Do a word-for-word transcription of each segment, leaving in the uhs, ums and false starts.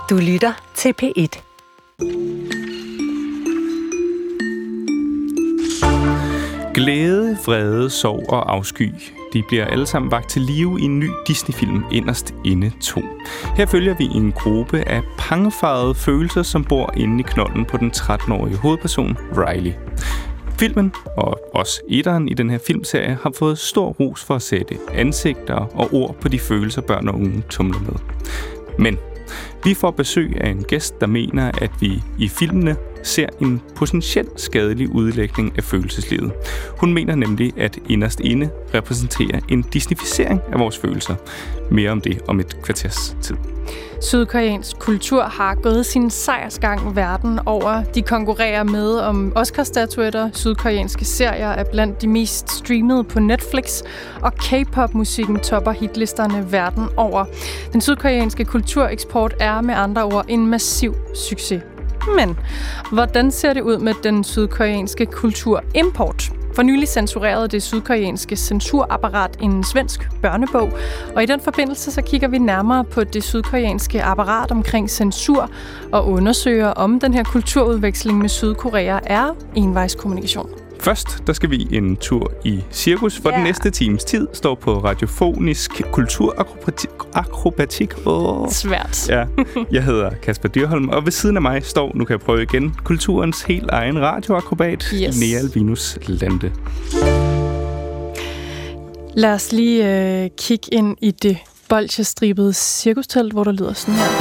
Du lytter til P et. Glæde, vrede, sorg og afsky. De bliver alle sammen vakt til live i en ny Disney-film, Inderst Inde to. Her følger vi en gruppe af pangefarede følelser, som bor inde i knolden på den tretten-årige hovedperson, Riley. Filmen, og også etteren i den her filmserie, har fået stor ros for at sætte ansigter og ord på de følelser, børn og unge tumler med. Men vi får besøg af en gæst, der mener, at vi i filmene ser en potentielt skadelig udlægning af følelseslivet. Hun mener nemlig, at Inderst Inde repræsenterer en disneyficering af vores følelser. Mere om det om et kvarters tid. Sydkoreansk kultur har gået sin sejrsgang verden over. De konkurrerer med om Oscar-statuetter. Sydkoreanske serier er blandt de mest streamede på Netflix, og K-pop-musikken topper hitlisterne verden over. Den sydkoreanske kultureksport er med andre ord en massiv succes. Men hvordan ser det ud med den sydkoreanske kulturimport? For nylig censurerede det sydkoreanske censurapparat en svensk børnebog, og i den forbindelse så kigger vi nærmere på det sydkoreanske apparat omkring censur og undersøger, om den her kulturudveksling med Sydkorea er envejskommunikation. Først, der skal vi en tur i cirkus, for yeah. den næste times tid står på radiofonisk kulturakrobatik. Oh. Svært. Ja, jeg hedder Kasper Dyrholm, og ved siden af mig står, nu kan jeg prøve igen, kulturens helt egen radioakrobat, yes. Linnea Alvinus Lande. Lad os lige øh, kigge ind i det bolsjestribede cirkustelt, hvor der lyder sådan her.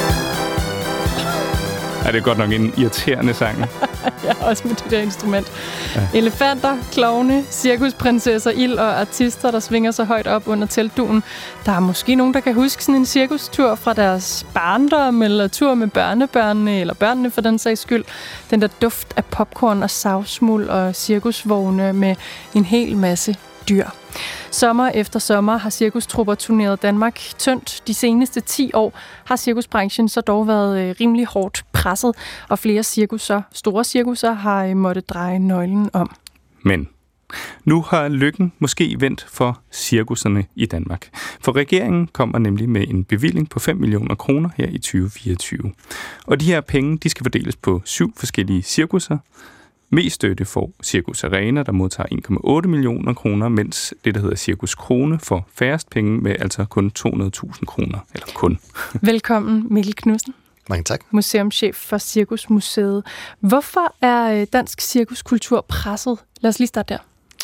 Ja, det er godt nok en irriterende sang. Ja, også med det der instrument. Ja. Elefanter, klovne, cirkusprinsesser, ild og artister, der svinger sig højt op under teltdugen. Der er måske nogen, der kan huske sådan en cirkustur fra deres barndom, eller tur med børnebørnene, eller børnene for den sags skyld. Den der duft af popcorn og savsmuld og cirkusvogne med en hel masse dyr. Sommer efter sommer har cirkustrupper turneret Danmark tyndt. De seneste ti år har cirkusbranchen så dog været rimelig hårdt presset, og flere cirkusser, store cirkusser har måttet dreje nøglen om. Men nu har lykken måske vendt for cirkusserne i Danmark. For regeringen kommer nemlig med en bevilling på fem millioner kroner her i tyve fireogtyve. Og de her penge, de skal fordeles på syv forskellige cirkusser. Mest støtte får Cirkus Arena, der modtager en komma otte millioner kroner, mens det, der hedder Cirkus Krone, får færrest penge med altså kun to hundrede tusind kroner. Eller kun. Velkommen, Mikkel Knudsen. Mange tak. Museumschef for Cirkusmuseet. Hvorfor er dansk cirkuskultur presset? Lad os lige starte der.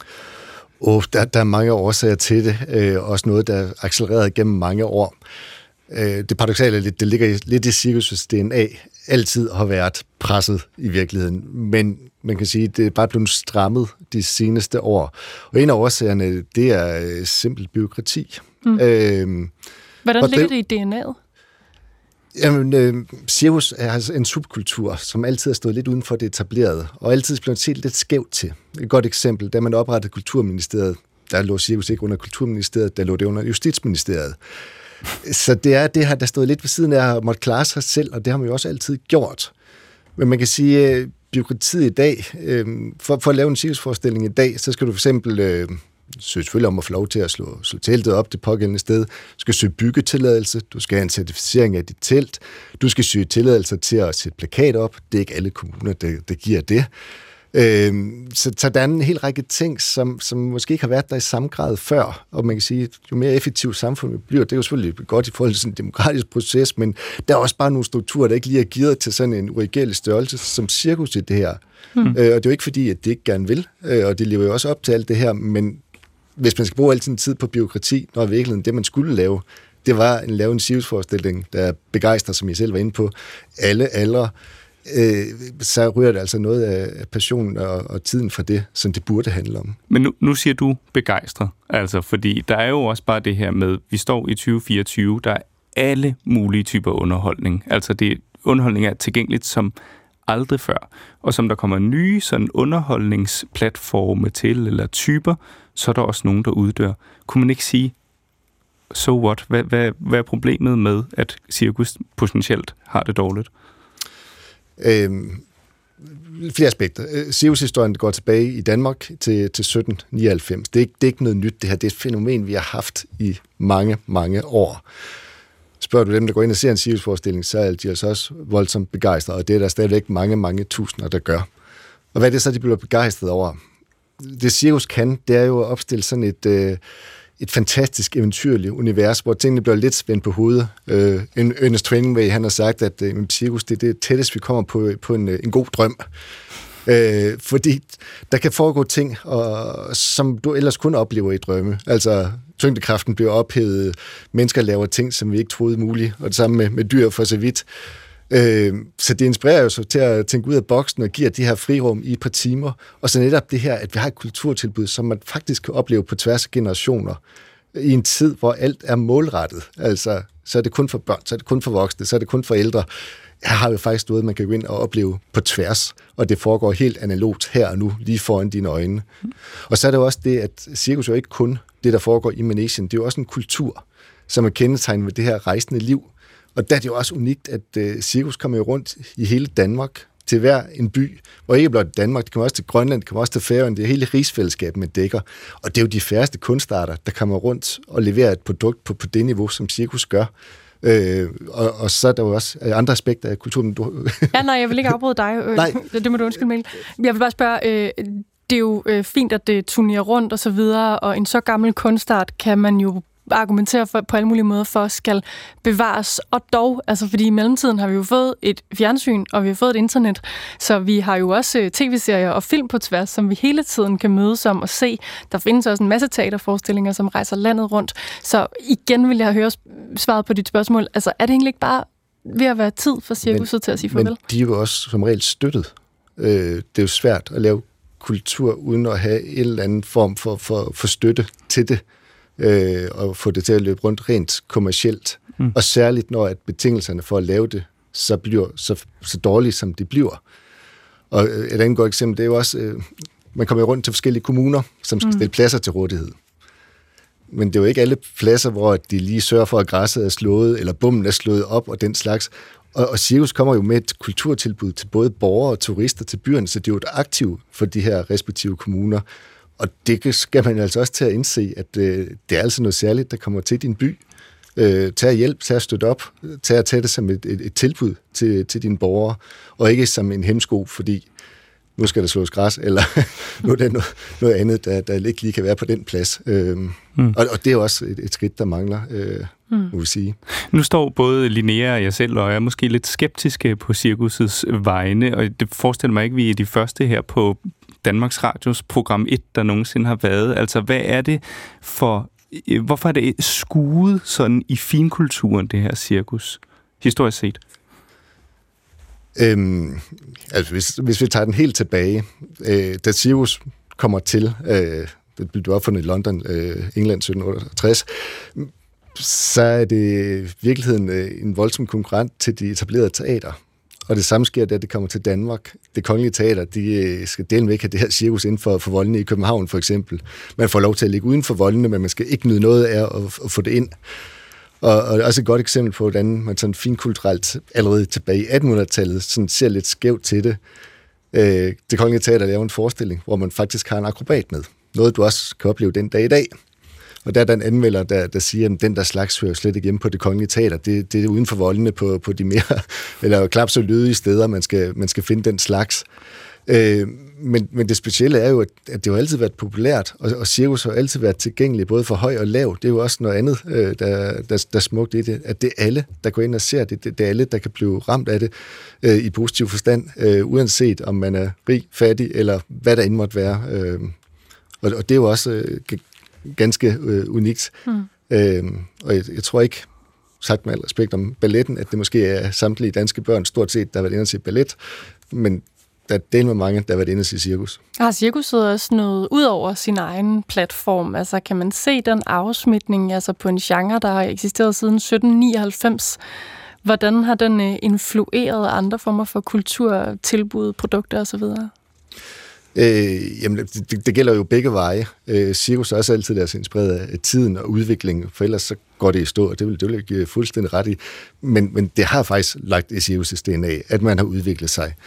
Oh, der, der er mange årsager til det. Øh, også noget, der er accelereret gennem mange år. Øh, det paradoksale er lidt, det ligger lidt i cirkusets D N A. Altid har været presset i virkeligheden, men man kan sige, at det er bare blevet strammet de seneste år. Og en af årsagerne, det er simpelt bureaukrati. Mm. Øhm, Hvordan ligger det, det i D N A'et? Jamen, øh, cirkus er altså en subkultur, som altid har stået lidt uden for det etablerede, og altid blevet set lidt skævt til. Et godt eksempel, da man oprettede Kulturministeriet, der lå cirkus ikke under Kulturministeriet, der lå det under Justitsministeriet. Så det er det her, der stod lidt ved siden af at måtte klare sig selv, og det har man jo også altid gjort. Men man kan sige, at bureaukratiet i dag, øh, for, for at lave en cirkusforestilling i dag, så skal du for eksempel øh, søge selvfølgelig om at få lov til at slå, slå teltet op det pågældende sted. Du skal søge byggetilladelse, du skal have en certificering af dit telt, du skal søge tilladelse til at sætte plakat op. Det er ikke alle kommuner, der, der giver det. Øhm, så, så der er en hel række ting, som, som måske ikke har været der i samme grad før, og man kan sige, at jo mere effektivt samfundet bliver, det er jo selvfølgelig godt i forhold til sådan en demokratisk proces, men der er også bare nogle strukturer, der ikke lige er gearet til sådan en uregerlig størrelse som cirkus i det her. Mm. Øh, og det er jo ikke fordi, at det ikke gerne vil, øh, og det lever jo også op til alt det her, men hvis man skal bruge al sin tid på bureaukrati, når i virkeligheden det, man skulle lave, det var at lave en cirkusforestilling, der begejstrer, som jeg selv var inde på, alle aldre, Øh, så ryger det altså noget af passionen og, og tiden fra det, som det burde handle om. Men nu, nu siger du begejstret, altså, fordi der er jo også bare det her med, vi står i tyve fireogtyve, der er alle mulige typer underholdning. Altså det underholdning er tilgængeligt som aldrig før, og som der kommer nye sådan underholdningsplatforme til, eller typer, så er der også nogen, der uddør. Kunne man ikke sige, so what? Hvad, hvad, hvad er problemet med, at cirkus potentielt har det dårligt? Øhm, flere aspekter. Cirkushistorien går tilbage i Danmark til, til sytten nioghalvfems. Det er, ikke, det er ikke noget nyt, det her. Det er et fænomen, vi har haft i mange, mange år. spørger du dem, der går ind og ser en cirkusforestilling, så er de altså også voldsomt begejstrede, og det er der stadigvæk mange, mange tusinder, der gør. Og hvad er det så, de bliver begejstrede over? Det cirkus kan, det er jo at opstille sådan et, øh, et fantastisk eventyrligt univers, hvor tingene bliver lidt spændt på hovedet. Øh, Ernest Hemingway, han har sagt, at øh, cirkus, det er det tættest, vi kommer på, på en, en god drøm. Øh, fordi der kan foregå ting, og, som du ellers kun oplever i drømme. Altså, tyngdekraften bliver ophævet, mennesker laver ting, som vi ikke troede muligt, og det samme med, med dyr for så vidt. Øh, så det inspirerer jo så til at tænke ud af boksen og giver de her frirum i et par timer. Og så netop det her, at vi har et kulturtilbud, som man faktisk kan opleve på tværs af generationer, i en tid, hvor alt er målrettet. Altså, så er det kun for børn, så er det kun for voksne, så er det kun for ældre. Her har vi faktisk noget, man kan gå ind og opleve på tværs, og det foregår helt analogt her og nu, lige foran dine øjne. Mm. Og så er det jo også det, at cirkus er jo ikke kun det, der foregår i Manegen, det er jo også en kultur, som er kendetegnet ved det her rejsende liv. Og der er det jo også unikt, at uh, cirkus kommer jo rundt i hele Danmark, til hver en by, hvor ikke blot Danmark, det kommer også til Grønland, det kommer også til Færøerne, det er hele rigsfællesskabet, man dækker. Og det er jo de færreste kunstarter, der kommer rundt og leverer et produkt på, på det niveau, som cirkus gør. Øh, og, og så er der jo også andre aspekter af kulturen. Du... ja, nej, jeg vil ikke afbryde dig. Nej. Det må du undskylde, Mikkel. Jeg vil bare spørge, øh, det er jo øh, fint, at det turnerer rundt og så videre, og en så gammel kunstart kan man jo argumentere for, på alle mulige måder for, skal bevares. Og dog, altså fordi i mellemtiden har vi jo fået et fjernsyn, og vi har fået et internet, så vi har jo også tv-serier og film på tværs, som vi hele tiden kan mødes om og se. Der findes også en masse teaterforestillinger, som rejser landet rundt. Så igen vil jeg høre svaret på dit spørgsmål. Altså, er det egentlig ikke bare ved at være tid for cirkuset til at sige farvel? Men de er jo også som regel støttet. Øh, det er jo svært at lave kultur, uden at have en eller anden form for, for, for støtte til det. Øh, og få det til at løbe rundt rent kommercielt. Mm. Og særligt når at betingelserne for at lave det, så bliver så, så dårlige, som de bliver. Og et andet godt eksempel, det er jo også, øh, man kommer rundt til forskellige kommuner, som skal mm. stille pladser til rådighed. Men det er jo ikke alle pladser, hvor de lige sørger for, at græsset er slået, eller bommen er slået op, og den slags. Og, og cirkus kommer jo med et kulturtilbud til både borgere og turister til byerne, så det er jo et aktiv for de her respektive kommuner. Og det skal man altså også til at indse, at øh, det er altså noget særligt, der kommer til din by. Øh, tag hjælp, tag at støtte op, tag at tage det som et, et, et tilbud til, til dine borgere, og ikke som en hemsko, fordi nu skal der slås græs, eller nu er det noget, noget andet, der, der ikke lige kan være på den plads. Øh, mm. og, og det er også et, et skridt, der mangler, øh, mm. må vi sige. Nu står både Linnea og jeg selv, og jeg er måske lidt skeptiske på cirkusets vegne, og det forestiller mig ikke, vi er de første her på Danmarks Radios program et, der nogensinde har været. Altså, hvad er det for... Hvorfor er det skuet sådan i finkulturen, det her cirkus, historisk set? Øhm, altså, hvis, hvis vi tager den helt tilbage, øh, da cirkus kommer til, øh, det blev opfundet i London, øh, England sytten otteogtres, så er det i virkeligheden øh, en voldsom konkurrent til de etablerede teater. Og det samme sker, da det kommer til Danmark. Det Kongelige Teater, de skal dele med ikke have det her cirkus inden for, for voldene i København, for eksempel. Man får lov til at ligge uden for voldene, men man skal ikke nyde noget af at, at få det ind. Og, og også et godt eksempel på, hvordan man sådan finkulturelt allerede tilbage i attenhundredetallet sådan ser lidt skævt til det. Øh, det Kongelige Teater laver en forestilling, hvor man faktisk har en akrobat med. Noget, du også kan opleve den dag i dag. Og der er der en anmelder, der, der siger, at den der slags hører slet ikke hjemme på det Kongelige Teater. Det, det er uden for voldene på, på de mere, eller klap så lydige steder, man skal, man skal finde den slags. Øh, men, men det specielle er jo, at, at det har altid været populært, og, og cirkus har altid været tilgængeligt, både for høj og lav. Det er jo også noget andet, øh, der, der, der er smukt i det, at det er alle, der går ind og ser det. Det, det er alle, der kan blive ramt af det øh, i positiv forstand, øh, uanset om man er rig, fattig, eller hvad der end måtte være. Øh, og, og det er jo også... Øh, ganske øh, unikt. Mm. Øhm, og jeg, jeg tror ikke, sagt med al respekt om balletten, at det måske er samtlige danske børn stort set, der har været inde og se ballet, men der er del med mange, der har været inde og se cirkus. Har cirkuset også noget ud over sin egen platform? Altså kan man se den afsmitning altså på en genre, der har eksisteret siden sytten nioghalvfems? Hvordan har den øh, influeret andre former for kultur, tilbud, produkter osv.? Øh, jamen, det, det gælder jo begge veje. Øh, cirkus er også altid deres inspireret af tiden og udviklingen, for ellers så går det i stå, og det vil, det vil jeg give fuldstændig ret i. Men, men det har faktisk lagt i cirkus' D N A, at man har udviklet sig.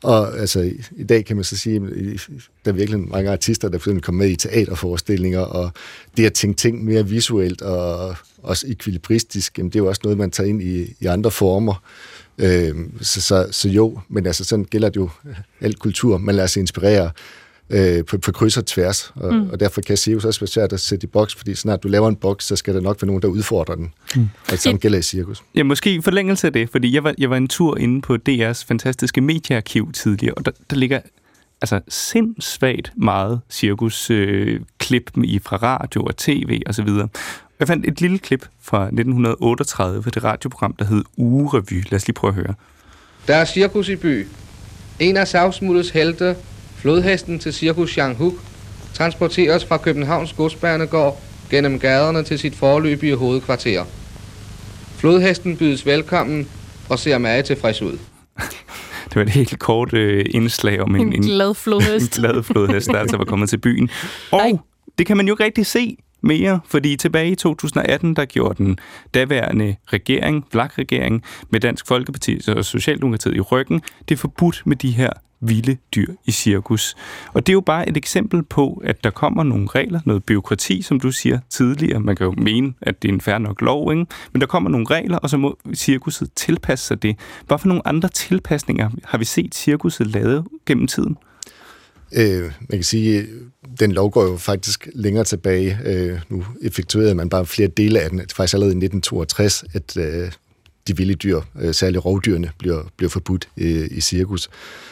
Og altså, i, i dag kan man så sige, at der er virkelig mange artister, der for eksempel kommer med i teaterforestillinger, og det at tænke ting mere visuelt og også ekvilibristisk, det er jo også noget, man tager ind i, i andre former. Øh, så, så, så jo, men altså sådan gælder det jo alt kultur. Man lader sig inspirere øh, på, på kryds og tværs, og, mm. og derfor kan Cirkus også være svært at sætte i boks, fordi snart du laver en boks, så skal der nok være nogen, der udfordrer den. Mm. Og det samme gælder i cirkus. Ja, måske i forlængelse af det, fordi jeg var, jeg var en tur inde på D R's fantastiske mediearkiv tidligere, og der, der ligger altså sindssvagt meget cirkusklip øh, i fra radio og tv og så videre. Jeg fandt et lille klip fra nitten otteogtredive, det radioprogram, der hed Ugerevy. Lad os lige prøve at høre. Der er cirkus i by. En af savsmuldets helte, flodhesten til Cirkus Shanghuk, transporteres fra Københavns godsbanegård gennem gaderne til sit forløbige hovedkvarter. Flodhesten bydes velkommen og ser meget tilfreds ud. Det var et helt kort øh, indslag om en, en glad flodhest. en glad flodhest, der altså var kommet til byen. Og Ej. det kan man jo ikke rigtig se mere, fordi tilbage i to tusind atten, der gjorde den daværende regering, V L A K-regering, med Dansk Folkeparti og Socialdemokratiet i ryggen, det er forbudt med de her vilde dyr i cirkus. Og det er jo bare et eksempel på, at der kommer nogle regler, noget bureaukrati, som du siger tidligere. Man kan jo mene, at det er en fair nok lov, ikke? Men der kommer nogle regler, og så må cirkuset tilpasse sig det. Hvad for nogle andre tilpasninger har vi set cirkuset lavet gennem tiden? Øh, man kan sige, den lov går jo faktisk længere tilbage. Øh, nu effektuerede man bare flere dele af den. Det er faktisk allerede i nitten toogtres, at øh, de vilde dyr, øh, særligt rovdyrene, bliver, bliver forbudt øh, i cirkus.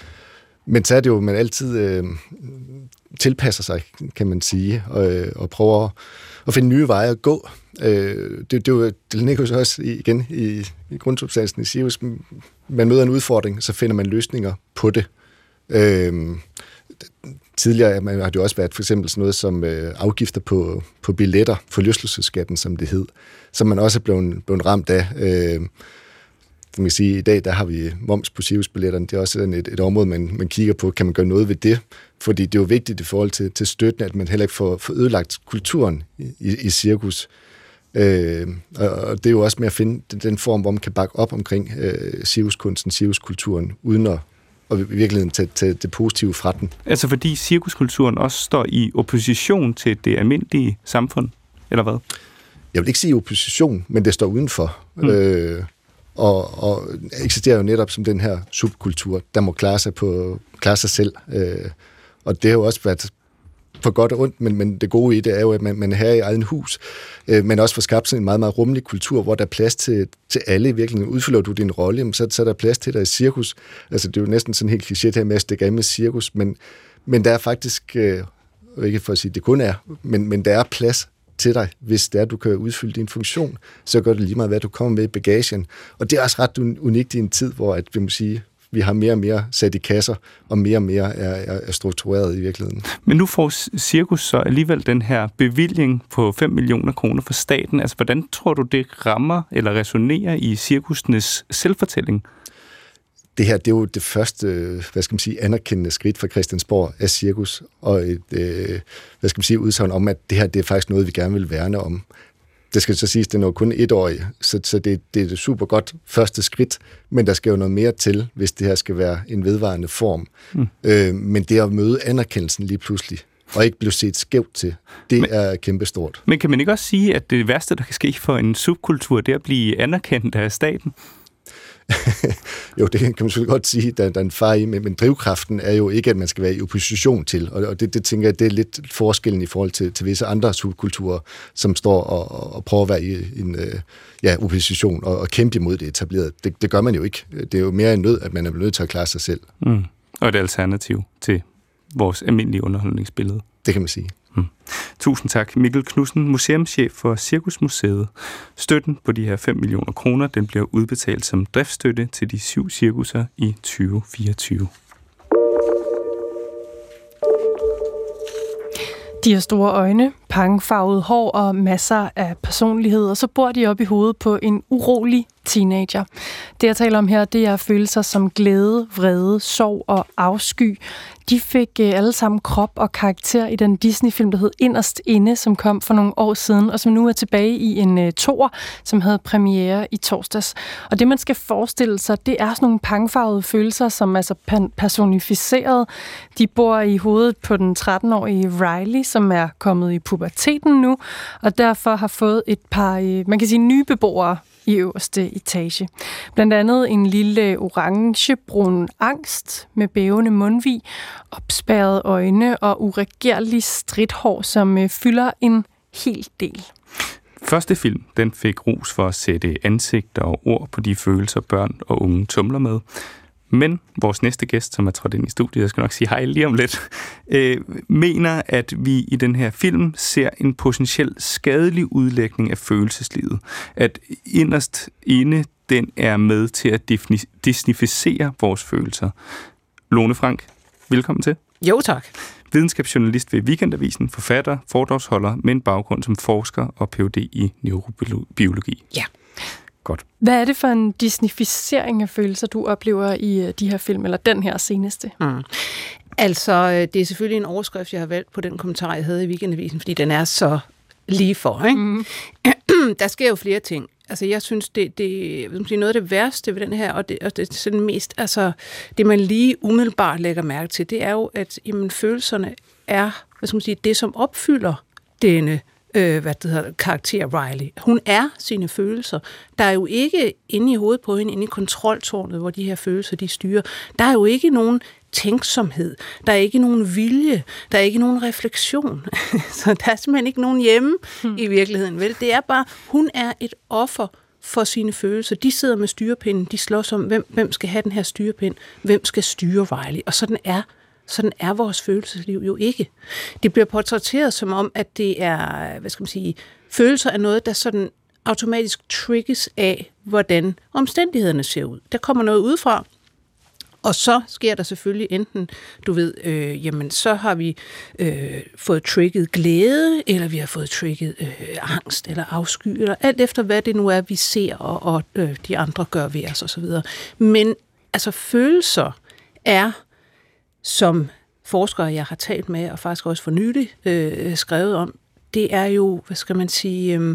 Men så er det jo, man altid øh, tilpasser sig, kan man sige, og, og prøver at finde nye veje at gå. Øh, det, det, det ligger jo også igen i, i grundsubstansen i cirkus. Man møder en udfordring, så finder man løsninger på det. Øh, tidligere man har det jo også været for eksempel sådan noget som øh, afgifter på, på billetter, forlystelsesskatten, som det hed, som man også er blevet, blevet ramt af. Øh, man kan sige, i dag der har vi moms på cirkusbilletterne. Det er også et, et område, man, man kigger på. Kan man gøre noget ved det? Fordi det er jo vigtigt i forhold til, til støtten, at man heller ikke får, får ødelagt kulturen i, i, i cirkus. Øh, og det er jo også med at finde den, den form, hvor man kan bakke op omkring øh, cirkuskunsten, cirkuskulturen, uden at og i virkeligheden tage, tage det positive fra den. Altså fordi cirkuskulturen også står i opposition til det almindelige samfund, eller hvad? Jeg vil ikke sige opposition, men det står udenfor. Mm. Øh, og, og eksisterer jo netop som den her subkultur, der må klare sig, på, klare sig selv. Øh, og det har jo også været for godt og ondt, men, men det gode i det er jo, at man, man er her i egen hus, øh, men også får skabt sådan en meget, meget rummelig kultur, hvor der er plads til, til alle i virkeligheden. Udfylder du din rolle, så, så er der plads til dig i cirkus. Altså, det er jo næsten sådan helt kliché her med at stikke af med cirkus, men, men der er faktisk, øh, ikke for at sige, det kun er, men, men der er plads til dig, hvis det er, du kan udfylde din funktion, så gør det lige meget, hvad du kommer med i bagagen. Og det er også ret unikt i en tid, hvor at, vi må sige, vi har mere og mere sat i kasser, og mere og mere er, er struktureret i virkeligheden. Men nu får cirkus så alligevel den her bevilling på fem millioner kroner fra staten. Altså, hvordan tror du, det rammer eller resonerer i cirkusenes selvfortælling? Det her, det er jo det første, hvad skal man sige, anerkendende skridt fra Christiansborg af cirkus, og et, øh, hvad skal man sige, udsagn om, at det her, det er faktisk noget, vi gerne vil værne om. Det skal så siges, det er jo kun etårigt, så, så det, det er et super godt første skridt, men der skal jo noget mere til, hvis det her skal være en vedvarende form. Mm. Øh, men det at møde anerkendelsen lige pludselig, og ikke blive set skævt til, det men, er kæmpestort. Men kan man ikke også sige, at det værste, der kan ske for en subkultur, det er at blive anerkendt af staten? Jo, det kan man selvfølgelig godt sige, der, der er en far i, men, men drivkraften er jo ikke, at man skal være i opposition til, og, og det, det tænker jeg, det er lidt forskellen i forhold til, til visse andre subkulturer, som står og, og prøver at være i en øh, ja, opposition og, og kæmpe imod det etablerede. Det, det gør man jo ikke. Det er jo mere en nød, at man er nødt til at klare sig selv. Mm. Og et alternativ til vores almindelige underholdningsbillede. Det kan man sige. Hmm. Tusind tak, Mikkel Knudsen, museumschef for Cirkusmuseet. Støtten på de her fem millioner kroner, den bliver udbetalt som driftsstøtte til de syv cirkusser i tyve fireogtyve. De har store øjne, pangefarvet hår og masser af personlighed, og så bor de op i hovedet på en urolig teenager. Det, jeg taler om her, det er følelser som glæde, vrede, sorg og afsky. De fik alle sammen krop og karakter i den Disney-film, der hed Inderst Inde, som kom for nogle år siden, og som nu er tilbage i en uh, toer, som havde premiere i torsdags. Og det, man skal forestille sig, det er sådan nogle pangfarvede følelser, som er altså personificeret. De bor i hovedet på den tretten-årige Riley, som er kommet i puberteten nu, og derfor har fået et par, uh, man kan sige, nye beboere i øverste etage. Blandt andet en lille orangebrun angst med bævende mundvig, opspærrede øjne og uregerlig stridthår, som øh, fylder en hel del. Første film, den fik ros for at sætte ansigter og ord på de følelser, børn og unge tumler med. Men vores næste gæst, som er trådt ind i studiet, jeg skal nok sige hej lige om lidt, øh, mener, at vi i den her film ser en potentiel skadelig udlægning af følelseslivet. At inderst inde, den er med til at disnificere vores følelser. Lone Frank, velkommen til. Jo, tak. Videnskabsjournalist ved Weekendavisen, forfatter, foredragsholder med en baggrund som forsker og P H D i neurobiologi. Ja. Godt. Hvad er det for en disnificering af følelser, du oplever i de her film, eller den her seneste? Mm. Altså, det er selvfølgelig en overskrift, jeg har valgt på den kommentar, jeg havde i Weekendavisen, fordi den er så lige for, ikke? Mm. Der sker jo flere ting. Altså, jeg synes, det, det er noget af det værste ved den her, og det, og det er sådan mest, altså, det man lige umiddelbart lægger mærke til, det er jo, at jamen, følelserne er, hvad skal man sige, det, som opfylder denne Øh, hvad det hedder, karakter Riley. Hun er sine følelser. Der er jo ikke inde i hovedet på hende, inde i kontroltårnet, hvor de her følelser, de styrer. Der er jo ikke nogen tænksomhed. Der er ikke nogen vilje. Der er ikke nogen refleksion. Så der er simpelthen ikke nogen hjemme hmm. i virkeligheden. Vel? Det er bare, hun er et offer for sine følelser. De sidder med styrepinden. De slås om, hvem, hvem skal have den her styrepind. Hvem skal styre Riley? Og sådan er Sådan er vores følelsesliv jo ikke. Det bliver portrætteret som om, at det er, hvad skal man sige, følelser er noget, der sådan automatisk trigges af, hvordan omstændighederne ser ud. Der kommer noget udefra, og så sker der selvfølgelig enten, du ved, øh, jamen så har vi øh, fået trigget glæde, eller vi har fået trigget øh, angst eller afsky, eller alt efter hvad det nu er, vi ser, og, og øh, de andre gør ved os osv. Men altså følelser er, som forskere, jeg har talt med, og faktisk også for nylig øh, skrevet om, det er jo, hvad skal man sige, øh,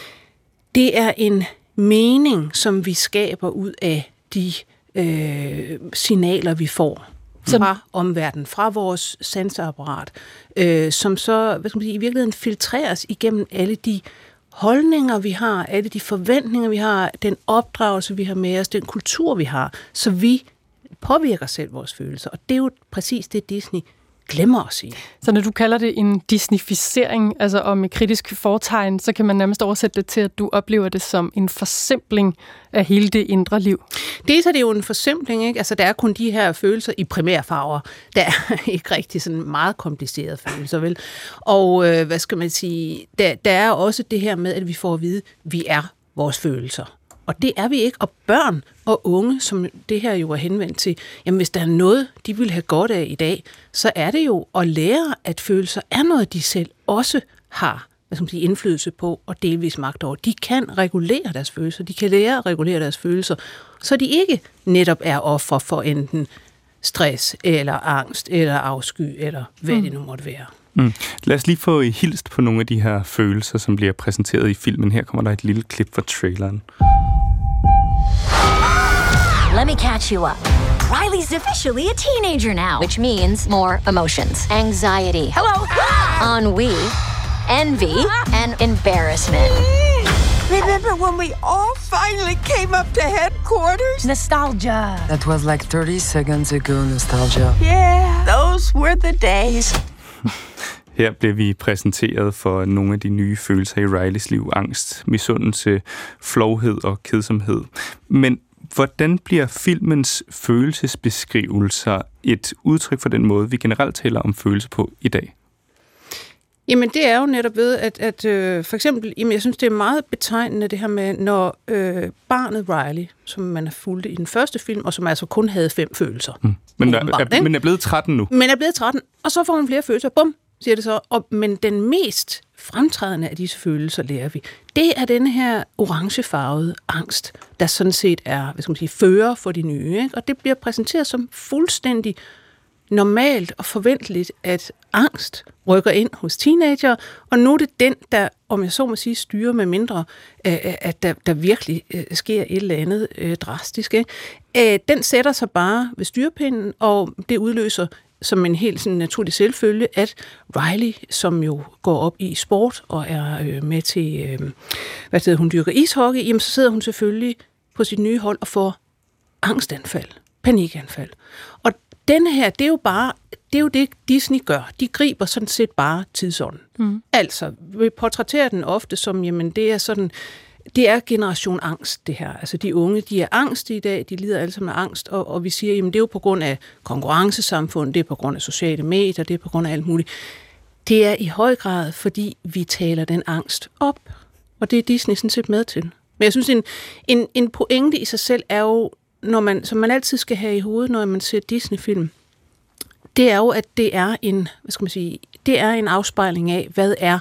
det er en mening, som vi skaber ud af de øh, signaler, vi får fra omverdenen, fra vores sanseapparat, øh, som så, hvad skal man sige, i virkeligheden filtreres igennem alle de holdninger, vi har, alle de forventninger, vi har, den opdragelse, vi har med os, den kultur, vi har, så vi påvirker selv vores følelser, og det er jo præcis det, Disney glemmer at sige. Så når du kalder det en disnificering, altså og med kritisk fortegn, så kan man nærmest oversætte det til, at du oplever det som en forsimpling af hele det indre liv. Dels er det jo en forsimpling, ikke? Altså der er kun de her følelser i primærfarver. Der er ikke rigtig sådan meget komplicerede følelser, vel? Og øh, hvad skal man sige, der, der er også det her med, at vi får at vide, at vi er vores følelser. Og det er vi ikke. Og børn og unge, som det her jo er henvendt til, jamen hvis der er noget, de vil have godt af i dag, så er det jo at lære, at følelser er noget, de selv også har, hvad skal man sige, indflydelse på og delvis magt over. De kan regulere deres følelser. De kan lære at regulere deres følelser, så de ikke netop er offer for enten stress eller angst eller afsky eller hvad mm. det nu måtte være. Mm. Lad os lige få hilst på nogle af de her følelser, som bliver præsenteret i filmen. Her kommer der et lille klip fra traileren. Let me catch you up. Riley's officially a teenager now, which means more emotions. Anxiety. Hello. Ennui. Envy. And embarrassment. Remember when we all finally came up to headquarters? Nostalgia. That was like thirty seconds ago, nostalgia. Yeah, those were the days. Her bliver vi præsenteret for nogle af de nye følelser i Rileys liv. Angst, misundelse, flovhed og kedsomhed. Men hvordan bliver filmens følelsesbeskrivelser et udtryk for den måde, vi generelt taler om følelser på i dag? Jamen det er jo netop ved, at, at øh, for eksempel, jamen, jeg synes det er meget betegnende det her med, når øh, barnet Riley, som man har fulgt i den første film, og som altså kun havde fem følelser. Mm. Men, er, er, men er blevet tretten nu. Men er blevet tretten, og så får hun flere følelser. Bum, siger det så. Og, men den mest fremtrædende af disse følelser, lærer vi, det er denne her orangefarvede angst, der sådan set er, hvad skal man sige, fører for de nye. Ikke? Og det bliver præsenteret som fuldstændig normalt og forventeligt, at angst rykker ind hos teenager, og nu er det den, der, om jeg så må sige, styrer med mindre, at der, der virkelig sker et eller andet drastisk. Ikke? Den sætter sig bare ved styrepinden, og det udløser som en helt sådan naturlig selvfølge, at Riley, som jo går op i sport og er med til, hvad hedder hun, dyrker ishockey, jamen så sidder hun selvfølgelig på sit nye hold og får angstanfald, panikanfald. Og denne her, det er jo bare, det er jo det, Disney gør. De griber sådan set bare tidsånden. Mm. Altså, vi portrætterer den ofte som, jamen det er sådan, det er generation angst, det her. Altså de unge, de er angst i dag, de lider alle sammen af angst, og, og vi siger, jamen det er jo på grund af konkurrencesamfund, det er på grund af sociale medier, det er på grund af alt muligt. Det er i høj grad, fordi vi taler den angst op, og det er Disney sådan set med til. Men jeg synes, en, en, en pointe i sig selv er jo, når man, som man altid skal have i hovedet, når man ser Disney-film, det er jo, at det er en, hvad skal man sige, det er en afspejling af, hvad er,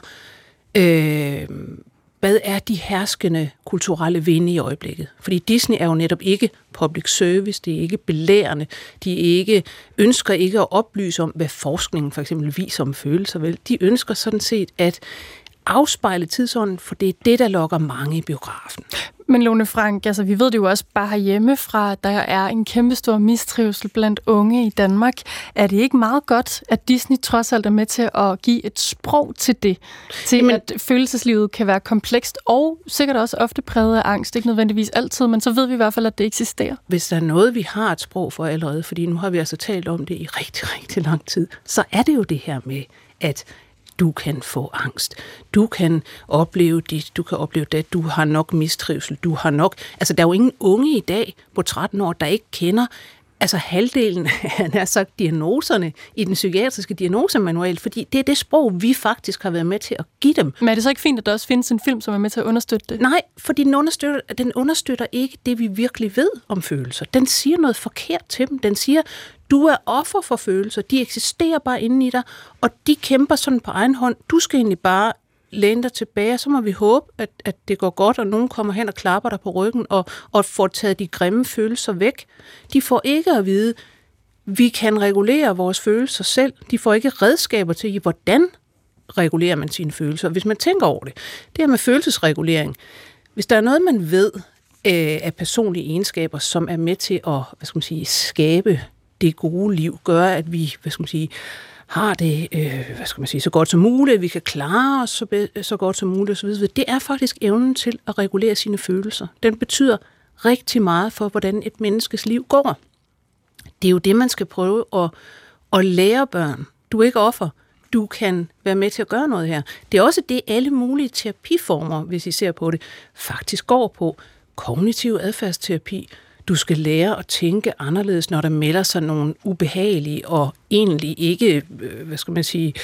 øh, hvad er de herskende kulturelle vinde i øjeblikket. Fordi Disney er jo netop ikke public service, det er ikke belærende, de ikke, ønsker ikke at oplyse om, hvad forskningen for eksempel viser om følelser, vel. De ønsker sådan set at afspejle tidsånden, for det er det, der lokker mange i biografen. Men Lone Frank, altså vi ved det jo også bare herhjemme fra, der er en kæmpestor mistrivsel blandt unge i Danmark. Er det ikke meget godt, at Disney trods alt er med til at give et sprog til det? Til Jamen, at følelseslivet kan være komplekst og sikkert også ofte præget af angst. Ikke nødvendigvis altid, men så ved vi i hvert fald, at det eksisterer. Hvis der er noget, vi har et sprog for allerede, fordi nu har vi altså talt om det i rigtig, rigtig lang tid, så er det jo det her med, at du kan få angst. Du kan opleve dit, du kan opleve det, du har nok mistrivsel, du har nok... Altså, der er jo ingen unge i dag på tretten år, der ikke kender altså halvdelen af sagt, diagnoserne i den psykiatriske diagnosemanual, fordi det er det sprog, vi faktisk har været med til at give dem. Men er det så ikke fint, at der også findes en film, som er med til at understøtte det? Nej, fordi den understøtter, den understøtter ikke det, vi virkelig ved om følelser. Den siger noget forkert til dem. Den siger, du er offer for følelser. De eksisterer bare inde i dig, og de kæmper sådan på egen hånd. Du skal egentlig bare læne dig tilbage, så må vi håbe, at, at det går godt, og nogen kommer hen og klapper dig på ryggen, og, og får taget de grimme følelser væk. De får ikke at vide, vi kan regulere vores følelser selv. De får ikke redskaber til, hvordan regulerer man sine følelser. Hvis man tænker over det, det her med følelsesregulering, hvis der er noget, man ved øh, af personlige egenskaber, som er med til at, hvad skal man sige, skabe det gode liv, gøre, at vi, hvad skal man sige, har det, øh, hvad skal man sige, så godt som muligt, vi kan klare os så, be, så godt som muligt, så videre. Det er faktisk evnen til at regulere sine følelser. Den betyder rigtig meget for, hvordan et menneskes liv går. Det er jo det, man skal prøve at, at lære børn. Du er ikke offer. Du kan være med til at gøre noget her. Det er også det, alle mulige terapiformer, hvis I ser på det, faktisk går på. Kognitiv adfærdsterapi. Du skal lære at tænke anderledes, når der melder sig nogle ubehagelige og egentlig ikke, hvad skal man sige,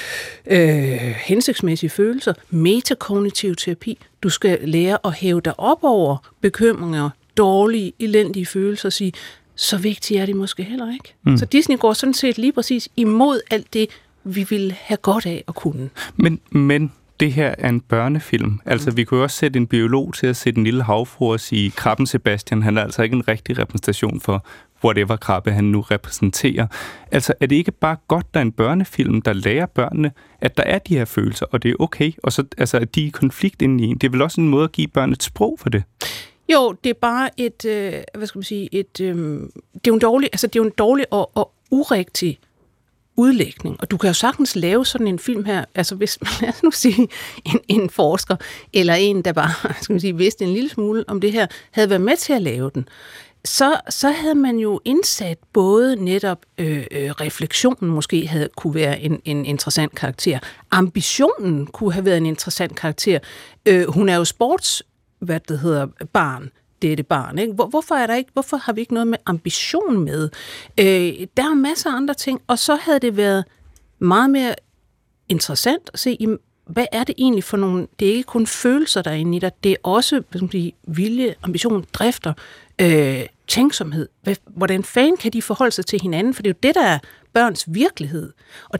øh, hensigtsmæssige følelser. Metakognitiv terapi. Du skal lære at hæve dig op over bekymringer, dårlige, elendige følelser og sige, så vigtigt er de måske heller ikke. Mm. Så Disney går sådan set lige præcis imod alt det, vi vil have godt af at kunne. Men, men det her er en børnefilm. Altså, vi kunne jo også sætte en biolog til at sætte en lille havfru og sige, krabben Sebastian, han er altså ikke en rigtig repræsentation for whatever krabbe han nu repræsenterer. Altså, er det ikke bare godt, der er en børnefilm, der lærer børnene, at der er de her følelser, og det er okay, og så, altså, at de er i konflikt inde i en. Det er vel også en måde at give børn et sprog for det? Jo, det er bare et, øh, hvad skal man sige, et, øh, det er jo en dårlig, altså det er jo en dårlig og, og urigtig udlægning. Og du kan jo sagtens lave sådan en film her, altså hvis, lad os nu sige, en, en forsker, eller en, der bare, skal man sige, vidste en lille smule om det her, havde været med til at lave den, så, så havde man jo indsat både netop øh, øh, refleksionen måske havde kunne være en, en interessant karakter, ambitionen kunne have været en interessant karakter. Øh, hun er jo sports, hvad det hedder, barn, det er det barn, ikke? Hvor, hvorfor, er der ikke, hvorfor har vi ikke noget med ambition med? Øh, der er masser af andre ting, og så havde det været meget mere interessant at se, jamen, hvad er det egentlig for nogle, det er ikke kun følelser, der er inde i dig, det er også, hvad skal man sige, vilje, ambition, drifter, øh, tænksomhed. Hvordan fanden kan de forholde sig til hinanden? For det er jo det, der er børns virkelighed. Og det er jo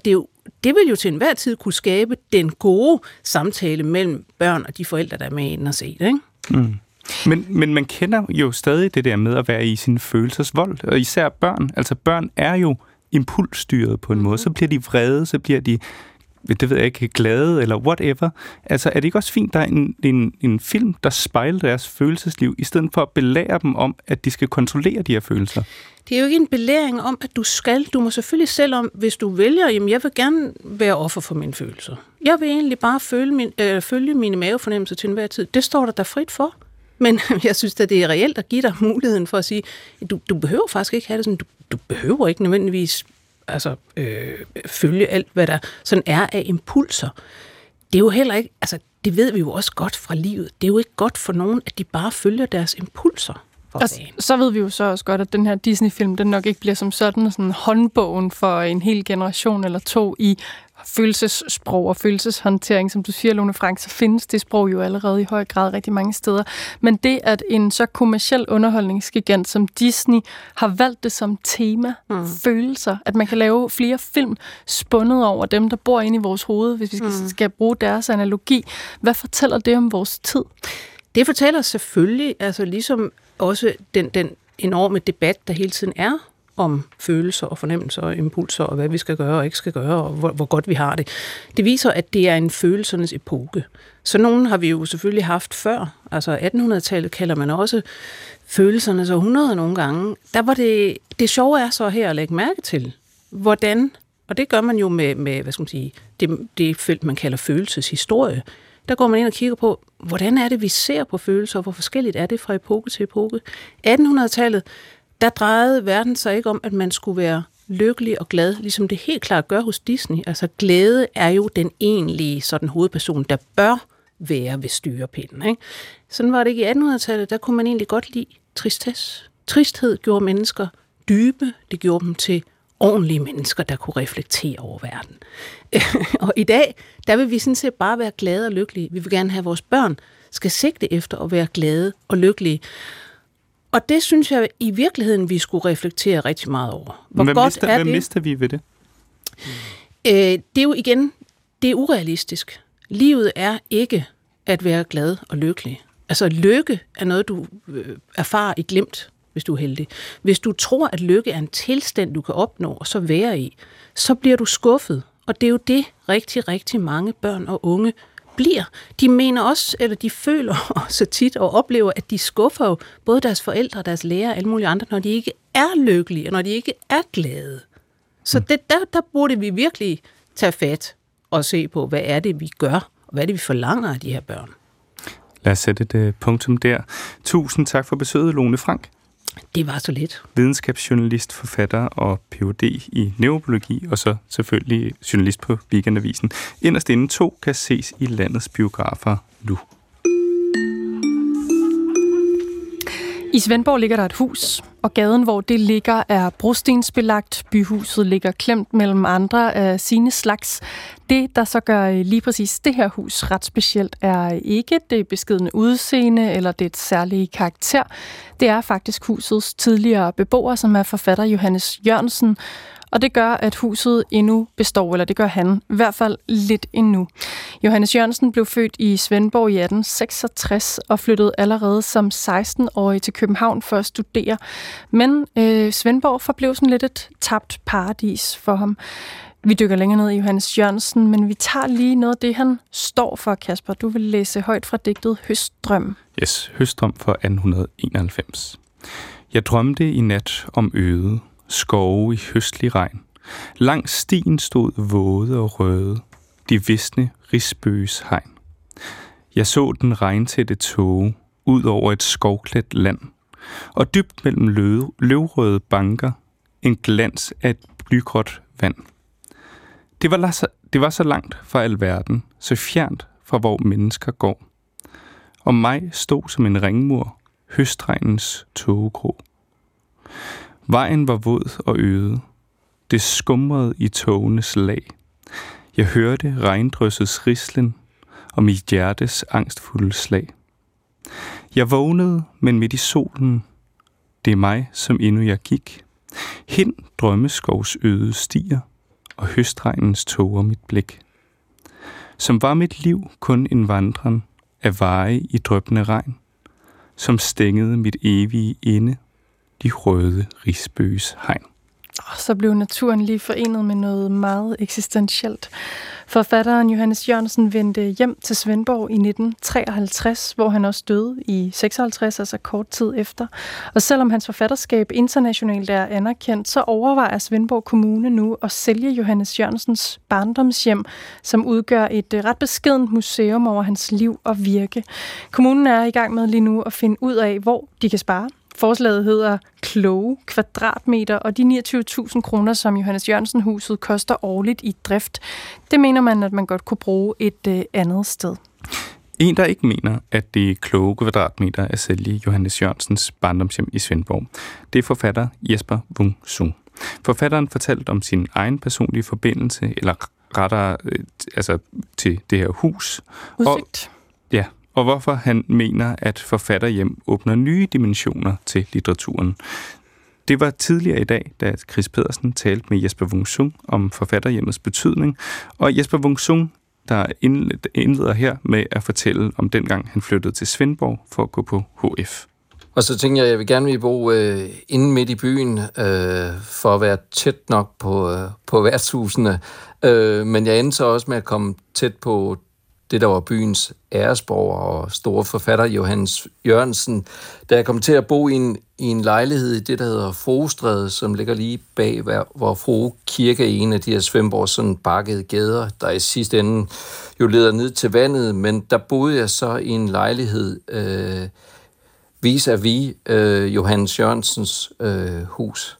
det vil jo til enhver tid kunne skabe den gode samtale mellem børn og de forældre, der er med ind og se det, ikke? Mm. Men, men man kender jo stadig det der med at være i sin følelsesvold, og især børn. Altså børn er jo impulsstyret på en måde. Så bliver de vrede, så bliver de, det ved jeg ikke, glade eller whatever. Altså er det ikke også fint, der er en, en, en film, der spejler deres følelsesliv, i stedet for at belære dem om, at de skal kontrollere de her følelser? Det er jo ikke en belæring om, at du skal. Du må selvfølgelig selv om, hvis du vælger, jamen jeg vil gerne være offer for mine følelser. Jeg vil egentlig bare følge, min, øh, følge mine mavefornemmelser til enhver tid. Det står der der frit for. Men jeg synes, at det er reelt at give dig muligheden for at sige, at du, du behøver faktisk ikke have det sådan. Du, du behøver ikke nødvendigvis altså, øh, følge alt, hvad der sådan er af impulser. Det er jo heller ikke, altså det ved vi jo også godt fra livet. Det er jo ikke godt for nogen, at de bare følger deres impulser. Og så ved vi jo så også godt, at den her Disney-film, den nok ikke bliver som sådan, sådan håndbogen for en hel generation eller to i følelsessprog og følelseshåndtering. Som du siger, Lone Frank, så findes det sprog jo allerede i høj grad rigtig mange steder. Men det, at en så kommerciel underholdningsgigant som Disney har valgt det som tema, mm. følelser, at man kan lave flere film spundet over dem, der bor inde i vores hoved, hvis vi skal, mm. skal bruge deres analogi. Hvad fortæller det om vores tid? Det fortæller selvfølgelig, altså ligesom også den, den enorme debat, der hele tiden er om følelser og fornemmelser og impulser, og hvad vi skal gøre og ikke skal gøre, og hvor, hvor godt vi har det. Det viser, at det er en følelsernes epoke. Så nogen har vi jo selvfølgelig haft før. Altså attenhundredetallet kalder man også følelsernes århundrede nogle gange. Der var det, det sjove er så her at lægge mærke til, hvordan, og det gør man jo med, med hvad skal man sige, det, det felt, man kalder følelseshistorie. Der går man ind og kigger på, hvordan er det, vi ser på følelser, og hvor forskelligt er det fra epoke til epoke. attenhundredetallet, der drejede verden sig ikke om, at man skulle være lykkelig og glad, ligesom det helt klart gør hos Disney. Altså glæde er jo den egentlige sådan hovedperson, der bør være ved styrepinden, ikke? Sådan var det ikke i attenhundredetallet, der kunne man egentlig godt lide tristesse. Tristhed gjorde mennesker dybe, det gjorde dem til ordentlige mennesker, der kunne reflektere over verden. Og i dag, der vil vi sådan set bare være glade og lykkelige. Vi vil gerne have, at vores børn skal sigte efter at være glade og lykkelige. Og det synes jeg i virkeligheden, vi skulle reflektere rigtig meget over. Hvor hvad godt mister, er hvad det? mister vi ved det? Øh, det er jo igen, det er urealistisk. Livet er ikke at være glad og lykkelig. Altså lykke er noget, du øh, erfarer i glimt, hvis du er heldig. Hvis du tror, at lykke er en tilstand, du kan opnå og så være i, så bliver du skuffet. Og det er jo det, rigtig, rigtig mange børn og unge bliver. De mener også, eller de føler så tit og oplever, at de skuffer jo både deres forældre, deres lærere og alle mulige andre, når de ikke er lykkelige, og når de ikke er glade. Så det, der, der burde vi virkelig tage fat og se på, hvad er det, vi gør, og hvad er det, vi forlanger af de her børn. Lad os sætte et uh, punktum der. Tusind tak for besøget, Lone Frank. Det var så lidt. Videnskabsjournalist, forfatter og P H D i neurobiologi, og så selvfølgelig journalist på Weekendavisen. Inderst inde to kan ses i landets biografer nu. I Svendborg ligger der et hus, og gaden, hvor det ligger, er brostensbelagt. Byhuset ligger klemt mellem andre af sine slags. Det, der så gør lige præcis det her hus ret specielt, er ikke det beskedne udseende eller det særlige karakter. Det er faktisk husets tidligere beboer, som er forfatter Johannes Jørgensen. Og det gør, at huset endnu består, eller det gør han i hvert fald lidt endnu. Johannes Jørgensen blev født i Svendborg i atten seksogtres og flyttede allerede som seksten-årig til København for at studere. Men øh, Svendborg forblev sådan lidt et tabt paradis for ham. Vi dykker længere ned i Johannes Jørgensen, men vi tager lige noget af det, han står for, Kasper. Du vil læse højt fra digtet Høstdrøm. Yes, Høstdrøm fra atten enoghalvfems. Jeg drømte i nat om øde, skove i høstlig regn. Langs stien stod våde og røde, de visne risbøges hegn. Jeg så den regntætte tåge ud over et skovklædt land, og dybt mellem løv, løvrøde banker en glans af et blygråt vand. Det var, så, det var så langt fra alverden, så fjernt fra hvor mennesker går. Og mig stod som en ringmur, høstregnens tågegrå. Vejen var våd og øde. Det skumrede i tågenes lag. Jeg hørte regndryssets rislen og mit hjertes angstfulde slag. Jeg vågnede, men midt i solen. Det er mig, som endnu jeg gik. Hen drømmeskovs øde stier og høstregnens tåger mit blik. Som var mit liv kun en vandren af veje i dryppende regn, som stængede mit evige inde, de røde risbøges hegn. Så blev naturen lige forenet med noget meget eksistentielt. Forfatteren Johannes Jørgensen vendte hjem til Svendborg i nitten treoghalvtreds, hvor han også døde i seksoghalvtreds, altså kort tid efter. Og selvom hans forfatterskab internationalt er anerkendt, så overvejer Svendborg Kommune nu at sælge Johannes Jørgensens barndomshjem, som udgør et ret beskedent museum over hans liv og virke. Kommunen er i gang med lige nu at finde ud af, hvor de kan spare. Forslaget hedder Kloge Kvadratmeter, og de niogtyve tusind kroner, som Johannes Jørgensen-huset koster årligt i drift, det mener man, at man godt kunne bruge et øh, andet sted. En, der ikke mener, at det er kloge kvadratmeter at sælge Johannes Jørgensens barndomshjem i Svendborg, det er forfatter Jesper Wung Sung. Forfatteren fortalte om sin egen personlige forbindelse, eller rettere øh, altså til det her hus. Udsigt. Og, ja, og hvorfor han mener, at forfatterhjem åbner nye dimensioner til litteraturen. Det var tidligere i dag, da Chris Pedersen talte med Jesper Wung Sung om forfatterhjemmets betydning, og Jesper Wung Sung, der indleder her med at fortælle om dengang han flyttede til Svendborg for at gå på H F. Og så tænkte jeg, at jeg vil gerne vil bo øh, inde midt i byen, øh, for at være tæt nok på, øh, på værtshusene. Øh, men jeg endte så også med at komme tæt på det, der var byens æresborger og store forfatter Johannes Jørgensen, da jeg kom til at bo i en, i en lejlighed i det, der hedder Frostræde, som ligger lige bag, hvor Frue Kirke er en af de her Svendborgs sådan bakkede gader, der i sidste ende jo leder ned til vandet, men der boede jeg så i en lejlighed øh, vis-à-vis øh, Johannes Jørgensens øh, hus.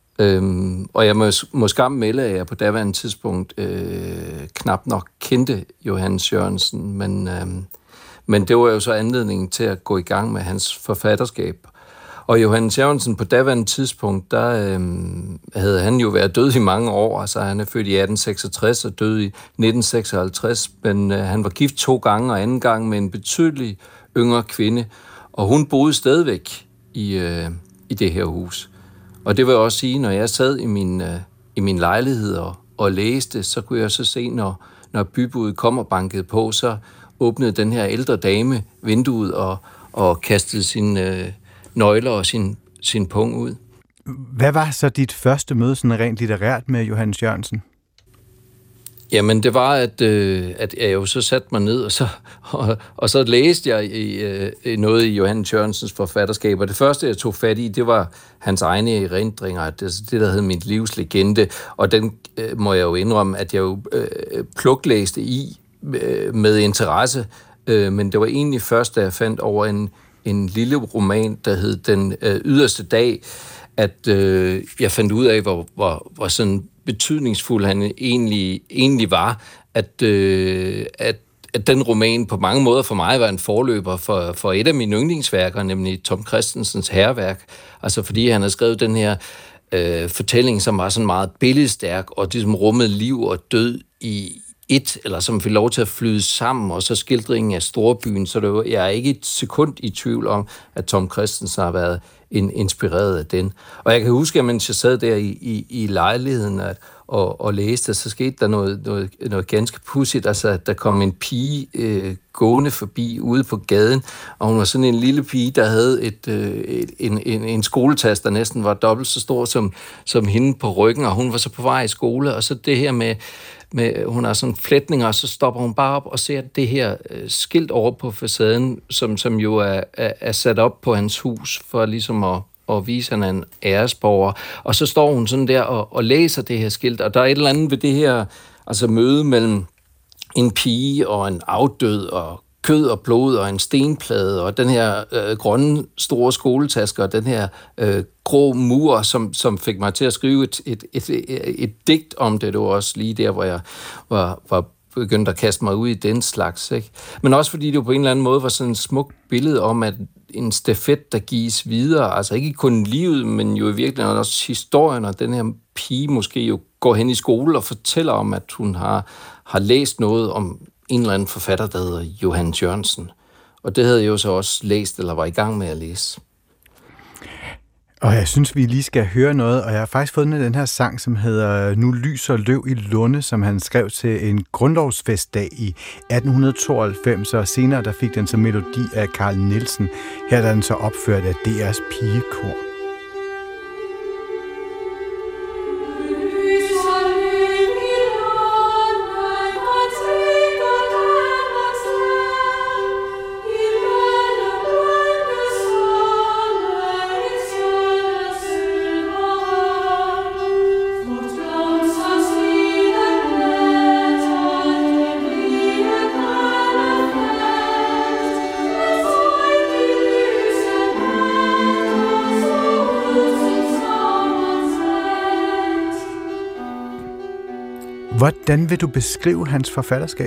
Øhm, og jeg må, må skam melde, at jeg på daværende tidspunkt øh, knap nok kendte Johannes Jørgensen, men, øh, men det var jo så anledningen til at gå i gang med hans forfatterskab. Og Johannes Jørgensen på daværende tidspunkt, der øh, havde han jo været død i mange år, altså han er født i atten seksogtres og død i nitten seksoghalvtreds, men øh, han var gift to gange, og anden gang med en betydelig yngre kvinde, og hun boede stadigvæk i, øh, i det her hus. Og det vil også sige, når jeg sad i min, øh, i min lejlighed og, og læste, så kunne jeg så se, når, når bybuddet kom og bankede på, så åbnede den her ældre dame vinduet og, og kastede sine øh, nøgler og sin, sin pung ud. Hvad var så dit første møde sådan rent litterært med Johannes Jørgensen? Jamen, det var, at, øh, at jeg jo så satte mig ned, og så, og, og så læste jeg i, øh, noget i Johannes Jørgensens forfatterskab. Og det første, jeg tog fat i, det var hans egne erindringer, det, det der hed Mit livs legende. Og den øh, må jeg jo indrømme, at jeg jo øh, pluklæste i øh, med interesse. Øh, men det var egentlig først, da jeg fandt over en, en lille roman, der hed Den øh, yderste dag, at øh, jeg fandt ud af, hvor, hvor, hvor sådan betydningsfuld han egentlig, egentlig var, at, øh, at, at den roman på mange måder for mig var en forløber for, for et af mine yndlingsværker, nemlig Tom Kristensens Hærværk. Altså fordi han har skrevet den her øh, fortælling, som var sådan meget billedstærk, og ligesom rummede liv og død i et, eller som fik lov til at flyde sammen, og så skildringen af storbyen, så det var, jeg er ikke et sekund i tvivl om, at Tom Kristensen har været en, inspireret af den. Og jeg kan huske, at mens jeg sad der i, i, i lejligheden at, og, og læste, så skete der noget, noget, noget ganske pudsigt, altså at der kom en pige øh, gående forbi ude på gaden, og hun var sådan en lille pige, der havde et, øh, et, en, en, en skoletaske, der næsten var dobbelt så stor som, som hende på ryggen, og hun var så på vej i skole, og så det her med Med, hun har sådan flætninger, og så stopper hun bare op og ser det her øh, skilt over på facaden, som, som jo er, er, er sat op på hans hus, for ligesom at, at vise, at han er en æresborger. Og så står hun sådan der og, og læser det her skilt, og der er et eller andet ved det her altså møde mellem en pige og en afdød, og kød og blod og en stenplade, og den her øh, grønne store skoletaske, og den her øh, grå mur, som, som fik mig til at skrive et, et, et, et, et digt om det. Det var også lige der, hvor jeg var, var begyndt at kaste mig ud i den slags. Ikke? Men også fordi det på en eller anden måde var sådan et smukt billede om, at en stafet, der gives videre, altså ikke kun livet, men jo i virkeligheden også historien, og den her pige måske jo går hen i skole og fortæller om, at hun har, har læst noget om en eller anden forfatter, der hedder Johannes Jørgensen. Og det havde jeg jo så også læst, eller var i gang med at læse. Og jeg synes, vi lige skal høre noget, og jeg har faktisk fundet den her sang, som hedder Nu lyser løv i lunde, som han skrev til en grundlovsfestdag i atten tooghalvfems, og senere der fik den så melodi af Carl Nielsen. Her er den så opført af D R's pigekor. Hvordan vil du beskrive hans forfatterskab?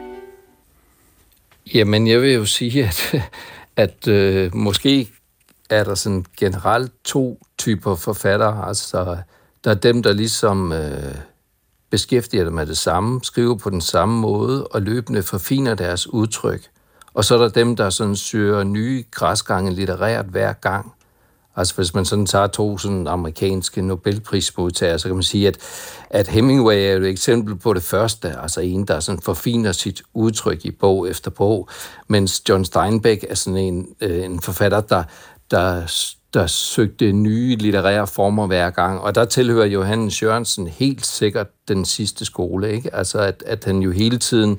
Jamen, jeg vil jo sige, at, at øh, måske er der sådan generelt to typer forfattere. Altså, der er dem, der ligesom øh, beskæftiger sig med det samme, skriver på den samme måde og løbende forfiner deres udtryk. Og så er der dem, der sådan søger nye græsgange litterært hver gang. Altså hvis man sådan tager to sådan amerikanske Nobelprismodtagere, så kan man sige, at, at Hemingway er et eksempel på det første, altså en, der sådan forfiner sit udtryk i bog efter bog, mens John Steinbeck er sådan en, øh, en forfatter, der, der, der søgte nye litterære former hver gang, og der tilhører Johannes Jørgensen helt sikkert den sidste skole, ikke? Altså at, at han jo hele tiden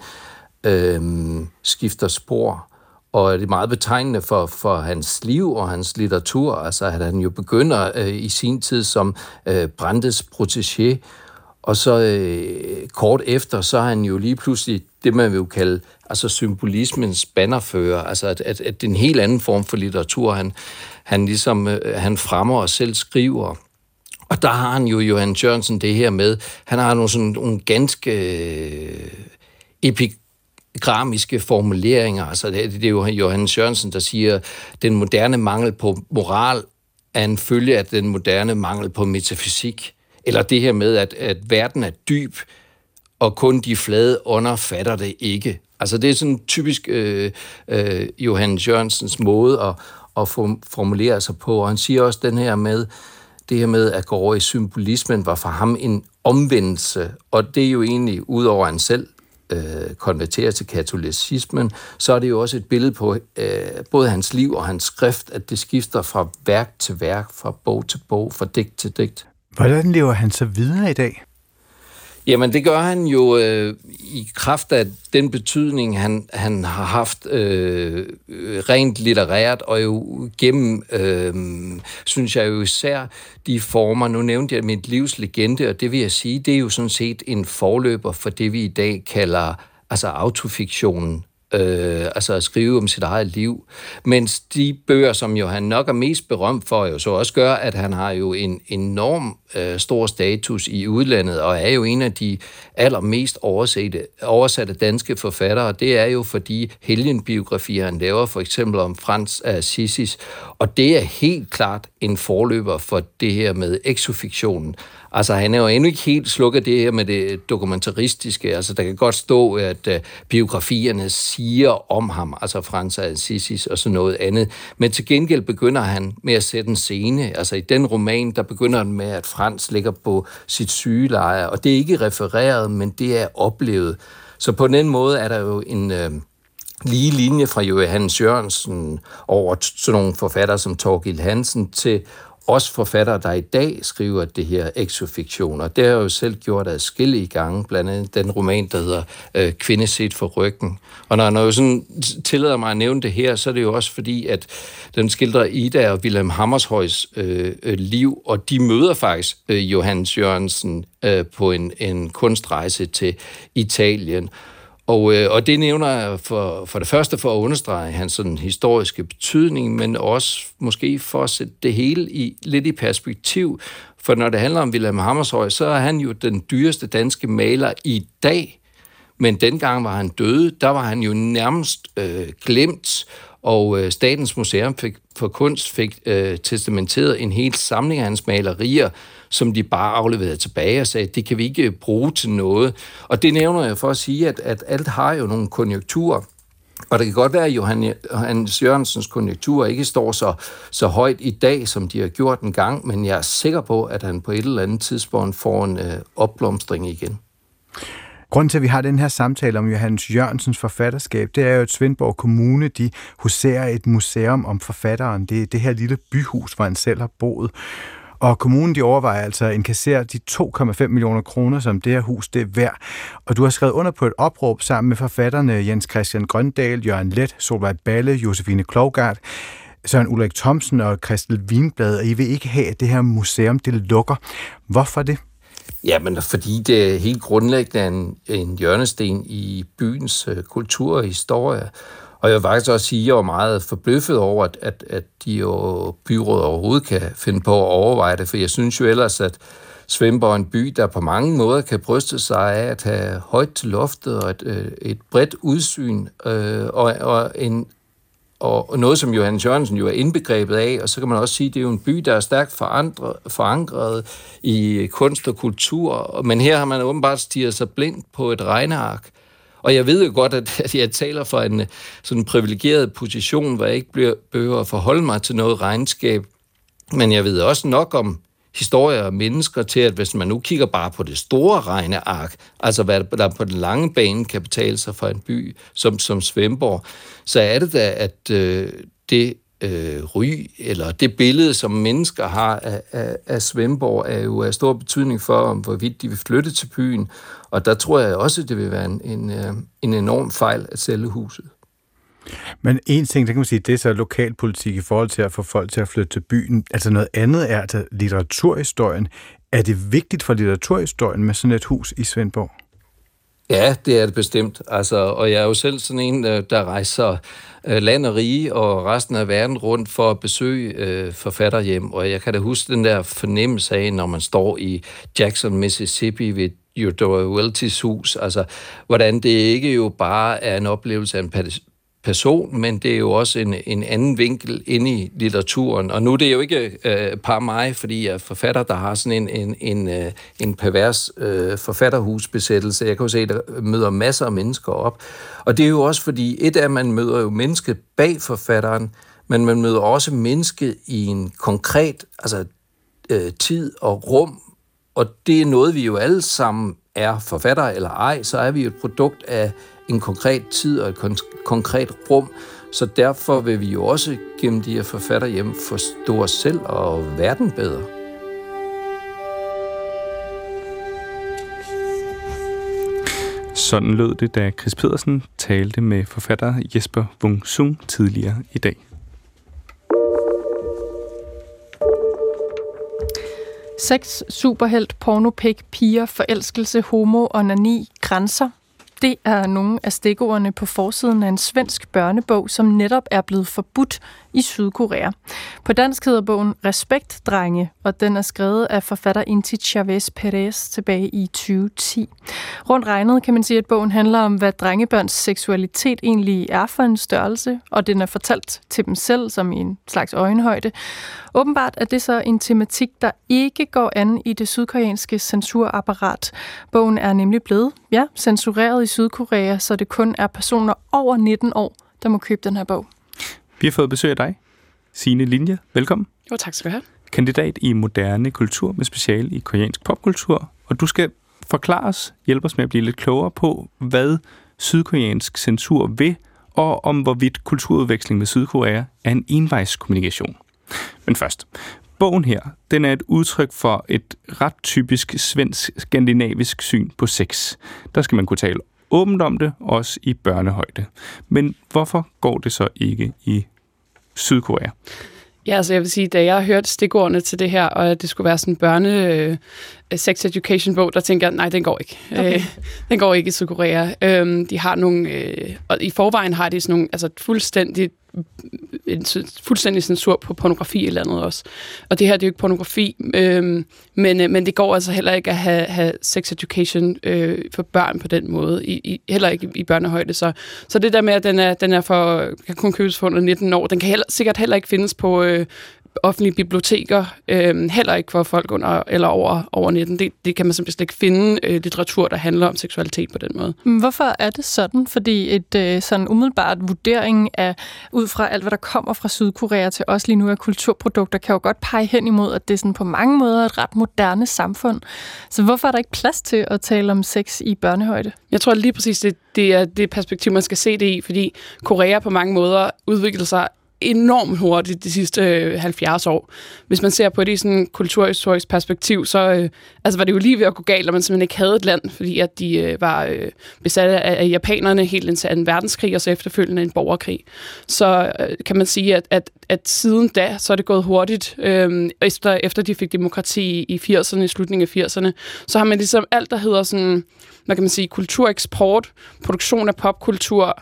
øh, skifter spor. Og det er meget betegnende for, for hans liv og hans litteratur, altså at han jo begynder øh, i sin tid som øh, Brandes protégé, og så øh, kort efter, så er han jo lige pludselig det, man vil jo kalde altså symbolismens bannerfører, altså at, at, at det er en helt anden form for litteratur, han, han ligesom øh, han fremmer og selv skriver. Og der har han jo Johan Jørgensen det her med, han har nogle sådan nogle ganske øh, epik gramiske formuleringer. Altså det, det er jo Johannes Jørgensen, der siger, den moderne mangel på moral er en følge af den moderne mangel på metafysik. Eller det her med, at, at verden er dyb, og kun de flade ånder fatter det ikke. Altså det er sådan typisk øh, øh, Johannes Jørgensens måde at, at formulere sig på. Og han siger også den her med, det her med at gå over i symbolismen var for ham en omvendelse. Og det er jo egentlig, udover han selv konverterer til katolicismen, så er det jo også et billede på øh, både hans liv og hans skrift, at det skifter fra værk til værk, fra bog til bog, fra digt til digt. Hvordan lever han så videre i dag? Jamen, det gør han jo øh, i kraft af den betydning, han, han har haft øh, rent litterært, og jo gennem, øh, synes jeg jo især, de former. Nu nævnte jeg mit livs legende, og det vil jeg sige, det er jo sådan set en forløber for det, vi i dag kalder altså autofiktionen. Øh, altså at skrive om sit eget liv. Mens de bøger, som jo han nok er mest berømt for, jo så også gør, at han har jo en enorm øh, stor status i udlandet, og er jo en af de allermest oversatte, oversatte danske forfattere. Det er jo fordi helgenbiografier, han laver for eksempel om Frans af Assisi, og det er helt klart en forløber for det her med exofiktionen. Altså, han er jo endnu ikke helt slukket det her med det dokumentaristiske. Altså, der kan godt stå, at uh, biografierne siger om ham, altså Frans af Assisi og sådan noget andet. Men til gengæld begynder han med at sætte en scene. Altså, i den roman, der begynder han med, at Frans ligger på sit sygeleje. Og det er ikke refereret, men det er oplevet. Så på den måde er der jo en... Uh, lige linje fra Johannes Jørgensen over sådan nogle forfattere som Thorkild Hansen til også forfattere, der i dag skriver det her exofiktion, og det har jeg jo selv gjort adskillige gange, blandt andet den roman, der hedder øh, Kvinde set for ryggen. Og når, når jeg sådan tillader mig at nævne det her, så er det jo også fordi, at den skildrer Ida og Wilhelm Hammershøis øh, øh, liv, og de møder faktisk øh, Johannes Jørgensen øh, på en, en kunstrejse til Italien. Og, øh, og det nævner jeg for, for det første for at understrege hans sådan historiske betydning, men også måske for at sætte det hele i, lidt i perspektiv. For når det handler om Wilhelm Hammershøi, så er han jo den dyreste danske maler i dag. Men dengang var han døde, der var han jo nærmest øh, glemt, og øh, Statens Museum fik, for Kunst fik øh, testamenteret en hel samling af hans malerier, som de bare afleverede tilbage og sagde, det kan vi ikke bruge til noget. Og det nævner jeg for at sige, at, at alt har jo nogle konjunkturer. Og det kan godt være, at Johannes Jørgensens konjunkturer ikke står så, så højt i dag, som de har gjort en gang, men jeg er sikker på, at han på et eller andet tidspunkt får en øh, opblomstring igen. Grunden til, at vi har den her samtale om Johannes Jørgensens forfatterskab, det er jo, at Svendborg Kommune, de huserer et museum om forfatteren. Det er det her lille byhus, hvor han selv har boet. Og kommunen, de overvejer altså at inkassere de to komma fem millioner kroner, som det her hus det er værd. Og du har skrevet under på et opråb sammen med forfatterne Jens Christian Grøndal, Jørgen Leth, Solveig Balle, Josefine Klougart, Søren Ulrik Thomsen og Christel Wienblad, og I vil ikke have, at det her museum det lukker. Hvorfor det? Ja, men fordi det er helt grundlæggende en, en hjørnesten i byens øh, kultur og historie. Og jeg vil faktisk også sige, at jeg var meget forbløffet over, at, at, at de jo byrådet overhovedet kan finde på at overveje det, for jeg synes jo ellers, at Svendborg er en by, der på mange måder kan bryste sig af at have højt til loftet og et, et bredt udsyn, øh, og, og, en, og noget, som Johannes Jørgensen jo er indbegrebet af, og så kan man også sige, at det er jo en by, der er stærkt forankret i kunst og kultur, men her har man åbenbart stirret sig blind på et regneark. Og jeg ved jo godt, at jeg taler fra en sådan privilegeret position, hvor jeg ikke bliver, behøver at forholde mig til noget regnskab. Men jeg ved også nok om historier og mennesker til, at hvis man nu kigger bare på det store regneark, altså hvad der på den lange bane kan betale sig for en by som, som Svendborg, så er det da, at øh, det øh, ry, eller det billede, som mennesker har af, af, af Svendborg, er jo af stor betydning for, om hvorvidt de vil flytte til byen. Og der tror jeg også, at det vil være en, en, en enorm fejl at sælge huset. Men en ting, der kan man sige, det er så lokalpolitik i forhold til at få folk til at flytte til byen. Altså noget andet er altså litteraturhistorien. Er det vigtigt for litteraturhistorien med sådan et hus i Svendborg? Ja, det er det bestemt. Altså, og jeg er jo selv sådan en, der rejser land og rige og resten af verden rundt for at besøge øh, forfatterhjem. Og jeg kan da huske den der fornemmelse af, når man står i Jackson, Mississippi ved Eudora Weltys hus. Altså, hvordan det ikke jo bare er en oplevelse af en person, men det er jo også en, en anden vinkel inde i litteraturen. Og nu er det jo ikke øh, par mig, fordi jeg er forfatter, der har sådan en, en, en, øh, en pervers øh, forfatterhusbesættelse. Jeg kan jo se, at der møder masser af mennesker op. Og det er jo også fordi, et af, man møder jo mennesket bag forfatteren, men man møder også mennesket i en konkret altså, øh, tid og rum. Og det er noget, vi jo alle sammen er forfattere eller ej, så er vi jo et produkt af en konkret tid og et kon- konkret rum. Så derfor vil vi jo også gennem de her forfatterhjem forstå os selv og verden bedre. Sådan lød det, da Chris Pedersen talte med forfatter Jesper Wung Sung tidligere i dag. Sex, superhelt, pornopik, piger, forelskelse, homo, onani, grænser. Det er nogle af stikordene på forsiden af en svensk børnebog, som netop er blevet forbudt i Sydkorea. På dansk hedder bogen Respekt, drenge, og den er skrevet af forfatter Inti Chavez Perez tilbage i tyve ti. Rundt regnet kan man sige, at bogen handler om, hvad drengebørns seksualitet egentlig er for en størrelse, og den er fortalt til dem selv som i en slags øjenhøjde. Åbenbart er det så en tematik, der ikke går an i det sydkoreanske censurapparat. Bogen er nemlig blevet ja, censureret i Sydkorea, så det kun er personer over nitten år, der må købe den her bog. Vi har fået besøg af dig, Signe Linje. Velkommen. Jo, tak skal du have. Kandidat i moderne kultur med speciale i koreansk popkultur. Og du skal forklare os, hjælpe os med at blive lidt klogere på, hvad sydkoreansk censur vil, og om hvorvidt kulturudveksling med Sydkorea er en envejskommunikation. Men først, bogen her, den er et udtryk for et ret typisk svensk-skandinavisk syn på sex. Der skal man kunne tale åbent om det, også i børnehøjde. Men hvorfor går det så ikke i Sydkorea? Ja, altså jeg vil sige, da jeg hørte stikordene til det her, og at det skulle være sådan en børne øh, sex education bog, der tænker jeg, nej, den går ikke. Okay. Øh, den går ikke i Sydkorea. Øh, de har nogle, øh, og i forvejen har de sådan nogle, altså fuldstændig en fuldstændig censur på pornografi eller andet også. Og det her, det er jo ikke pornografi, øh, men, øh, men det går altså heller ikke at have, have sex education øh, for børn på den måde, i, i, heller ikke i, i børnehøjde. Så, så det der med, at den er, den er for, kan kun købes for under nitten år, den kan heller, sikkert heller ikke findes på, øh, offentlige biblioteker, øh, heller ikke for folk under eller over, over nitten. Det, det kan man simpelthen slet ikke finde øh, litteratur, der handler om seksualitet på den måde. Hvorfor er det sådan? Fordi et øh, sådan umiddelbart vurdering af, ud fra alt, hvad der kommer fra Sydkorea til os lige nu af kulturprodukter, kan jo godt pege hen imod, at det er sådan på mange måder et ret moderne samfund. Så hvorfor er der ikke plads til at tale om sex i børnehøjde? Jeg tror lige præcis, det, det er det perspektiv, man skal se det i, fordi Korea på mange måder udvikler sig enormt hurtigt de sidste halvfjerds år. Hvis man ser på det i sådan et kulturhistorisk perspektiv, så øh, altså var det jo lige ved at gå galt, at man simpelthen ikke havde et land, fordi at de øh, var øh, besat af, af japanerne helt indtil anden verdenskrig, og så efterfølgende en borgerkrig. Så øh, kan man sige, at, at, at siden da, så er det gået hurtigt. Øh, efter, efter de fik demokrati i firserne, i slutningen af firserne, så har man ligesom alt, der hedder sådan, hvad kan man sige, kultureksport, produktion af popkultur,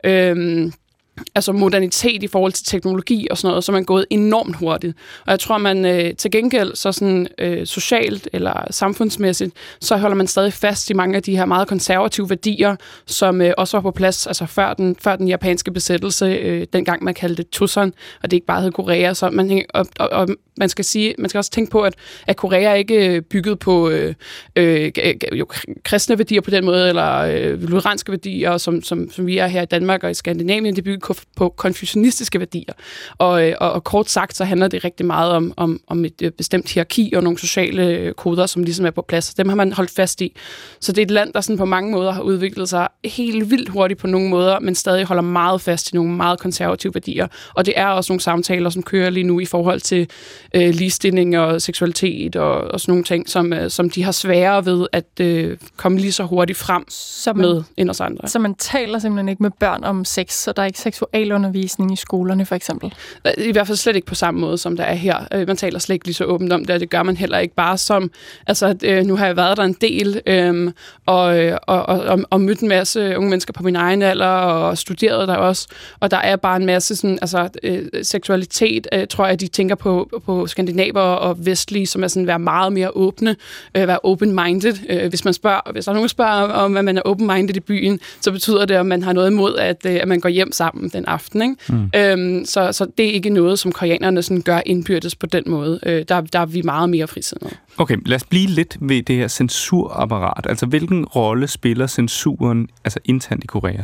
øh, altså modernitet i forhold til teknologi og sådan noget, så er man gået enormt hurtigt. Og jeg tror, man øh, til gengæld så sådan øh, socialt eller samfundsmæssigt, så holder man stadig fast i mange af de her meget konservative værdier, som øh, også var på plads, altså før den, før den japanske besættelse, øh, dengang man kaldte det Tusan, og det ikke bare hed Korea. Så man, og, og, og man skal sige, man skal også tænke på, at, at Korea ikke er bygget på øh, øh, jo, kristne værdier på den måde, eller øh, lutheranske værdier, som, som, som vi er her i Danmark og i Skandinavien, det er bygget på konfucianistiske værdier. Og, og, og kort sagt, så handler det rigtig meget om, om, om et bestemt hierarki og nogle sociale koder, som ligesom er på plads. Dem har man holdt fast i. Så det er et land, der sådan på mange måder har udviklet sig helt vildt hurtigt på nogle måder, men stadig holder meget fast i nogle meget konservative værdier. Og det er også nogle samtaler, som kører lige nu i forhold til øh, ligestilling og seksualitet og, og sådan nogle ting, som, øh, som de har sværere ved at øh, komme lige så hurtigt frem så man, med end os andre. Så man taler simpelthen ikke med børn om sex, så der er ikke seksualundervisning i skolerne, for eksempel? I hvert fald slet ikke på samme måde, som der er her. Man taler slet ikke lige så åbent om det, og det gør man heller ikke bare som... Altså, nu har jeg været der en del, øhm, og, og, og, og mødt en masse unge mennesker på min egen alder, og studeret der også, og der er bare en masse sådan, altså, øh, seksualitet, øh, tror jeg, de tænker på, på skandinaver og vestlige, som er sådan, være meget mere åbne, øh, være open-minded. Øh, hvis man spørger, hvis der er nogen, der spørger om, at man er open-minded i byen, så betyder det, at man har noget imod, at, øh, at man går hjem sammen den aften. Ikke? Mm. Øhm, så, så det er ikke noget, som koreanerne sådan gør indbyrdes på den måde. Øh, der, der er vi meget mere frisindede. Okay, lad os blive lidt ved det her censurapparat. Altså, hvilken rolle spiller censuren altså internt i Korea?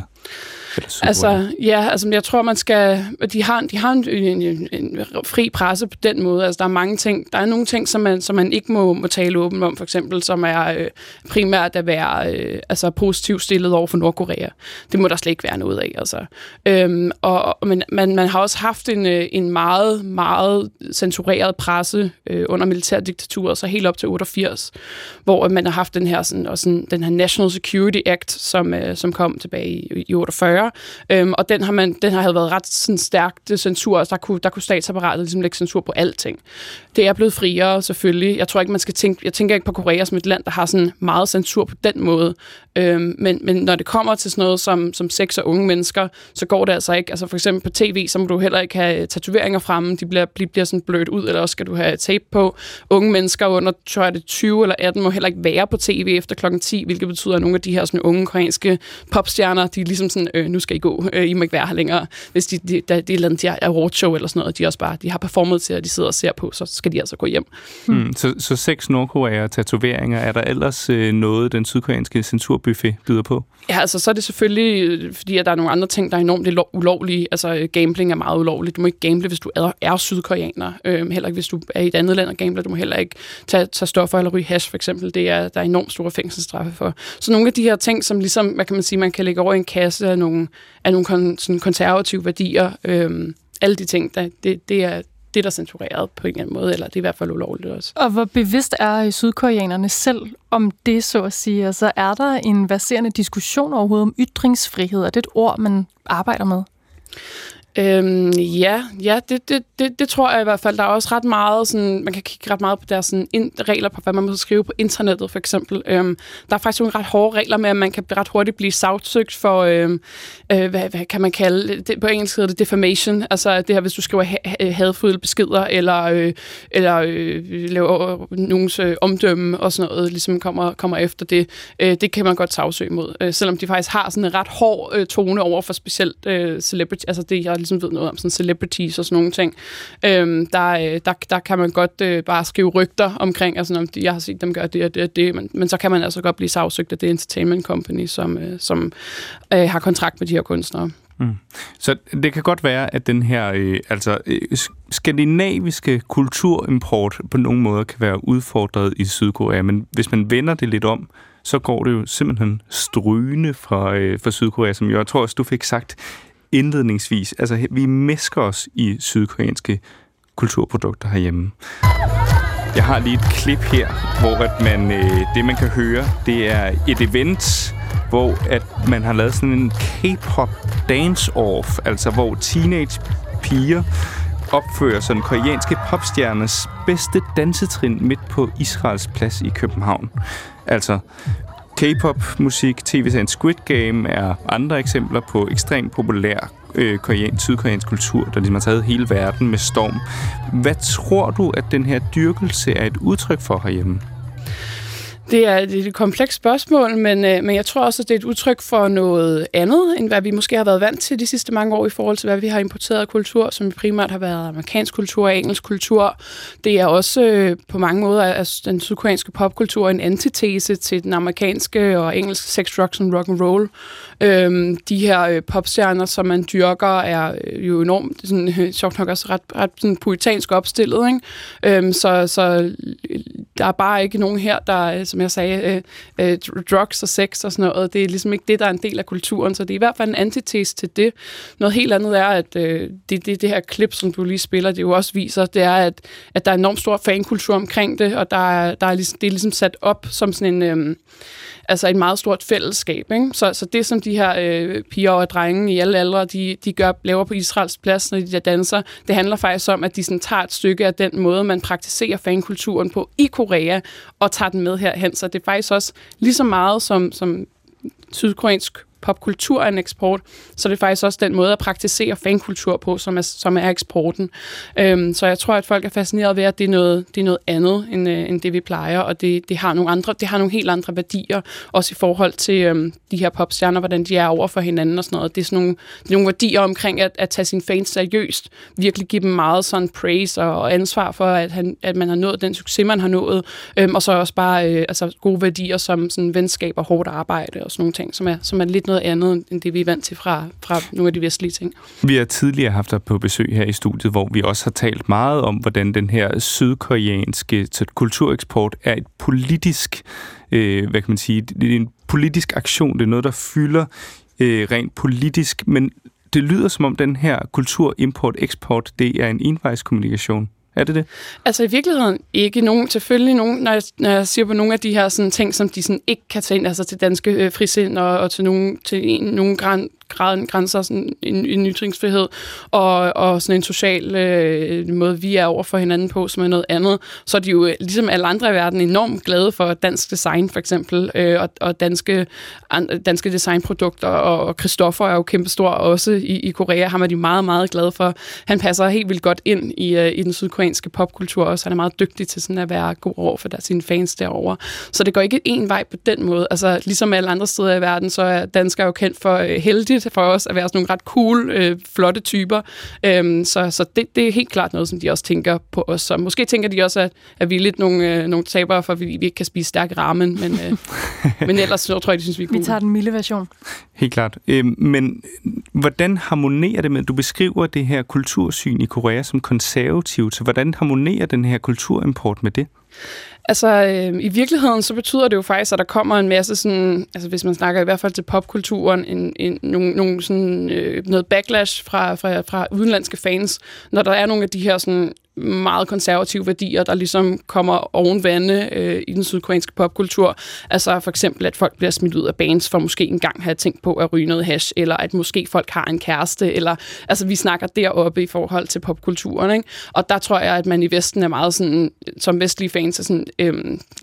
Altså, ja, altså, jeg tror, man skal... De har, de har en, en, en, en fri presse på den måde. Altså, der er mange ting... Der er nogle ting, som man, som man ikke må, må tale åbent om, for eksempel, som er øh, primært at være øh, altså, positivt stillet over for Nordkorea. Det må der slet ikke være noget af, altså. Øhm, og, men man, man har også haft en, en meget, meget censureret presse øh, under militærdiktaturet, så helt op til otteogfirs, hvor man har haft den her, sådan, og sådan, den her National Security Act, som, øh, som kom tilbage i, i otteogfyrre. Øhm, og den har man, den har været ret sådan stærkt censur, altså der kunne, der kunne statsapparatet ligesom lægge censur på alting. Det er blevet friere, selvfølgelig. Jeg tror ikke, man skal tænke, jeg tænker ikke på Korea som et land, der har sådan meget censur på den måde. Øhm, men, men når det kommer til sådan noget som, som sex og unge mennesker, så går det altså ikke. Altså for eksempel på tv, så må du heller ikke have tatoveringer fremme, de bliver, de bliver sådan blødt ud, eller også skal du have tape på. Unge mennesker under, tror jeg det tyve eller atten, må heller ikke være på tv efter klokken ti, hvilket betyder, at nogle af de her sådan unge koreanske popstjerner, de er ligesom sådan, øh, nu skal I gå, øh, I må ikke være her længere. Hvis de, de, de, de er et awardshow eller sådan noget, de også bare, de har performet til, at de sidder og ser på, så skal de altså gå hjem. Hmm. Så, så sex, Nordkorea og tatoveringer, er der ellers øh, noget, den sydkoreanske censurbuffet byder på? Ja, altså så er det selvfølgelig, fordi at der er nogle andre ting, der er enormt ulovlige. Altså gambling er meget ulovligt. Du må ikke gamble, hvis du er, er sydkoreaner. Øhm, heller ikke, hvis du er i et andet land og gambler. Du må heller ikke tage, tage stoffer eller ryge hash, for eksempel. Det er, der er enormt store fængselsstraffe for. Så nogle af de her ting, som ligesom, hvad kan man sige, man kan lægge over i en kasse af nogle, af nogle kon, sådan konservative værdier. Øhm, alle de ting, der, det, det er det, der er censureret på en eller anden måde, eller det er i hvert fald ulovligt også. Og hvor bevidst er sydkoreanerne selv om det, så at sige? Altså, er der en verserende diskussion overhovedet om ytringsfrihed? Er det et ord, man arbejder med? Øhm, ja, ja det, det, det, det tror jeg i hvert fald. Der er også ret meget, sådan, man kan kigge ret meget på deres sådan, in, regler på, hvad man må skrive på internettet, for eksempel. Øhm, der er faktisk nogle ret hårde regler med, at man kan ret hurtigt blive sagsøgt for, øhm, øh, hvad, hvad kan man kalde det? På engelsk hedder det defamation, altså det her, hvis du skriver ha- hadfulde beskeder, eller, øh, eller øh, laver nogens øh, omdømme og sådan noget, ligesom kommer, kommer efter det. Øh, det kan man godt sagsøge mod, øh, selvom de faktisk har sådan en ret hård øh, tone over for specielt øh, celebrity, altså det, jeg ligesom ved noget om sådan celebrities og sådan nogle ting. Øhm, der, der, der kan man godt øh, bare skrive rygter omkring, altså om de, jeg har set dem gøre det og det og det, men, men så kan man altså godt blive sagsøgt af det entertainment company, som, øh, som øh, har kontrakt med de her kunstnere. Mm. Så det kan godt være, at den her øh, altså øh, skandinaviske kulturimport på nogle måder kan være udfordret i Sydkorea, men hvis man vender det lidt om, så går det jo simpelthen strygende fra, øh, fra Sydkorea, som jeg tror også, du fik sagt indledningsvis. Altså, vi mesker os i sydkoreanske kulturprodukter herhjemme. Jeg har lige et klip her, hvor at man, øh, det, man kan høre, det er et event, hvor at man har lavet sådan en K-pop dance-off, altså hvor teenage piger opfører sådan koreanske popstjerners bedste dansetrin midt på Israels plads i København. Altså, K-pop-musik, tv-serien Squid Game er andre eksempler på ekstremt populær øh, koreansk, sydkoreansk kultur, der ligesom har taget hele verden med storm. Hvad tror du, at den her dyrkelse er et udtryk for herhjemme? Det er, det er et komplekst spørgsmål, men, øh, men jeg tror også, at det er et udtryk for noget andet, end hvad vi måske har været vant til de sidste mange år i forhold til, hvad vi har importeret af kultur, som primært har været amerikansk kultur og engelsk kultur. Det er også øh, på mange måder altså, den sydkoreanske popkultur en antitese til den amerikanske og engelske sex, drugs and rock and roll. Øhm, de her øh, popstjerner, som man dyrker, er øh, jo enormt sådan, øh, sjovt nok også ret, ret sådan, puritansk opstillet, ikke? Øhm, så, så der er bare ikke nogen her, der, som jeg sagde, øh, øh, drugs og sex og sådan noget. Det er ligesom ikke det, der er en del af kulturen, så det er i hvert fald en antitese til det. Noget helt andet er, at øh, det, det, det her klip, som du lige spiller, det jo også viser, det er, at, at der er enormt stor fankultur omkring det, og der er, der er ligesom, det er ligesom sat op som sådan en... Øh, altså et meget stort fællesskab, ikke? Så, så det, som de her øh, piger og drenge i alle aldre, de, de gør, laver på Israels plads, når de der danser, det handler faktisk om, at de sådan tager et stykke af den måde, man praktiserer fankulturen på i Korea, og tager den med herhen. Så det er faktisk også lige så meget som, som sydkoreansk popkultur er en eksport, så det er faktisk også den måde at praktisere fankultur på, som er, som er eksporten. Øhm, så jeg tror, at folk er fascineret ved, at det er noget, det er noget andet, end, øh, end det vi plejer, og det, det, har nogle andre, det har nogle helt andre værdier, også i forhold til øhm, de her popstjerner, hvordan de er over for hinanden og sådan noget. Det er sådan nogle, det er nogle værdier omkring at, at tage sine fans seriøst, virkelig give dem meget sådan praise og, og ansvar for, at, han, at man har nået den succes, man har nået, øhm, og så også bare øh, altså gode værdier som sådan venskab og hårdt arbejde og sådan nogle ting, som er, som er lidt noget andet, end det vi er vant til fra, fra nogle af de vestlige ting. Vi har tidligere haft dig på besøg her i studiet, hvor vi også har talt meget om, hvordan den her sydkoreanske kultureksport er et politisk, øh, hvad kan man sige, det er en politisk aktion, det er noget, der fylder øh, rent politisk, men det lyder som om den her kulturimport-eksport, det er en envejskommunikation. Er det det? Altså i virkeligheden ikke nogen, selvfølgelig nogen, når jeg, når jeg siger på nogle af de her sådan, ting, som de sådan, ikke kan tage ind, altså til danske øh, frisind og, og til nogle, til en, nogle græn, grad, grænser, sådan en, en ytringsfrihed og, og sådan en social øh, måde, vi er over for hinanden på, som er noget andet, så er de jo ligesom alle andre i verden enormt glade for dansk design for eksempel, øh, og, og danske, an, danske designprodukter, og Christoffer er jo kæmpestor også i, i Korea, ham er de meget, meget glade for. Han passer helt vildt godt ind i, øh, i den sydkoreanske popkultur også, han er meget dygtig til sådan at være god over for der, sine fans derovre. Så det går ikke en vej på den måde. Altså ligesom alle andre steder i verden, så er danskere jo kendt for øh, heldigt for os at være sådan nogle ret cool, øh, flotte typer. Øhm, så så det, det er helt klart noget, som de også tænker på os. Så måske tænker de også, at, at vi er lidt nogle, øh, nogle tabere, for vi, vi ikke kan spise stærk ramen, men, øh, men ellers så tror jeg, de synes, vi er cool. Vi tager den milde version. Helt klart. Øhm, men hvordan harmonerer det med, du beskriver det her kultursyn i Korea som konservativt, så hvordan harmonerer den her kulturimport med det? Altså, øh, i virkeligheden, så betyder det jo faktisk, at der kommer en masse sådan, altså hvis man snakker i hvert fald til popkulturen, en, en, nogle, nogle sådan, øh, noget backlash fra, fra, fra udenlandske fans, når der er nogle af de her sådan meget konservative værdier, der ligesom kommer ovenvande øh, i den sydkoreanske popkultur. Altså for eksempel, at folk bliver smidt ud af bands for måske engang have tænkt på at ryge noget hash, eller at måske folk har en kæreste, eller altså vi snakker deroppe i forhold til popkulturen, ikke? Og der tror jeg, at man i Vesten er meget sådan, som vestlige fans er sådan, øhm,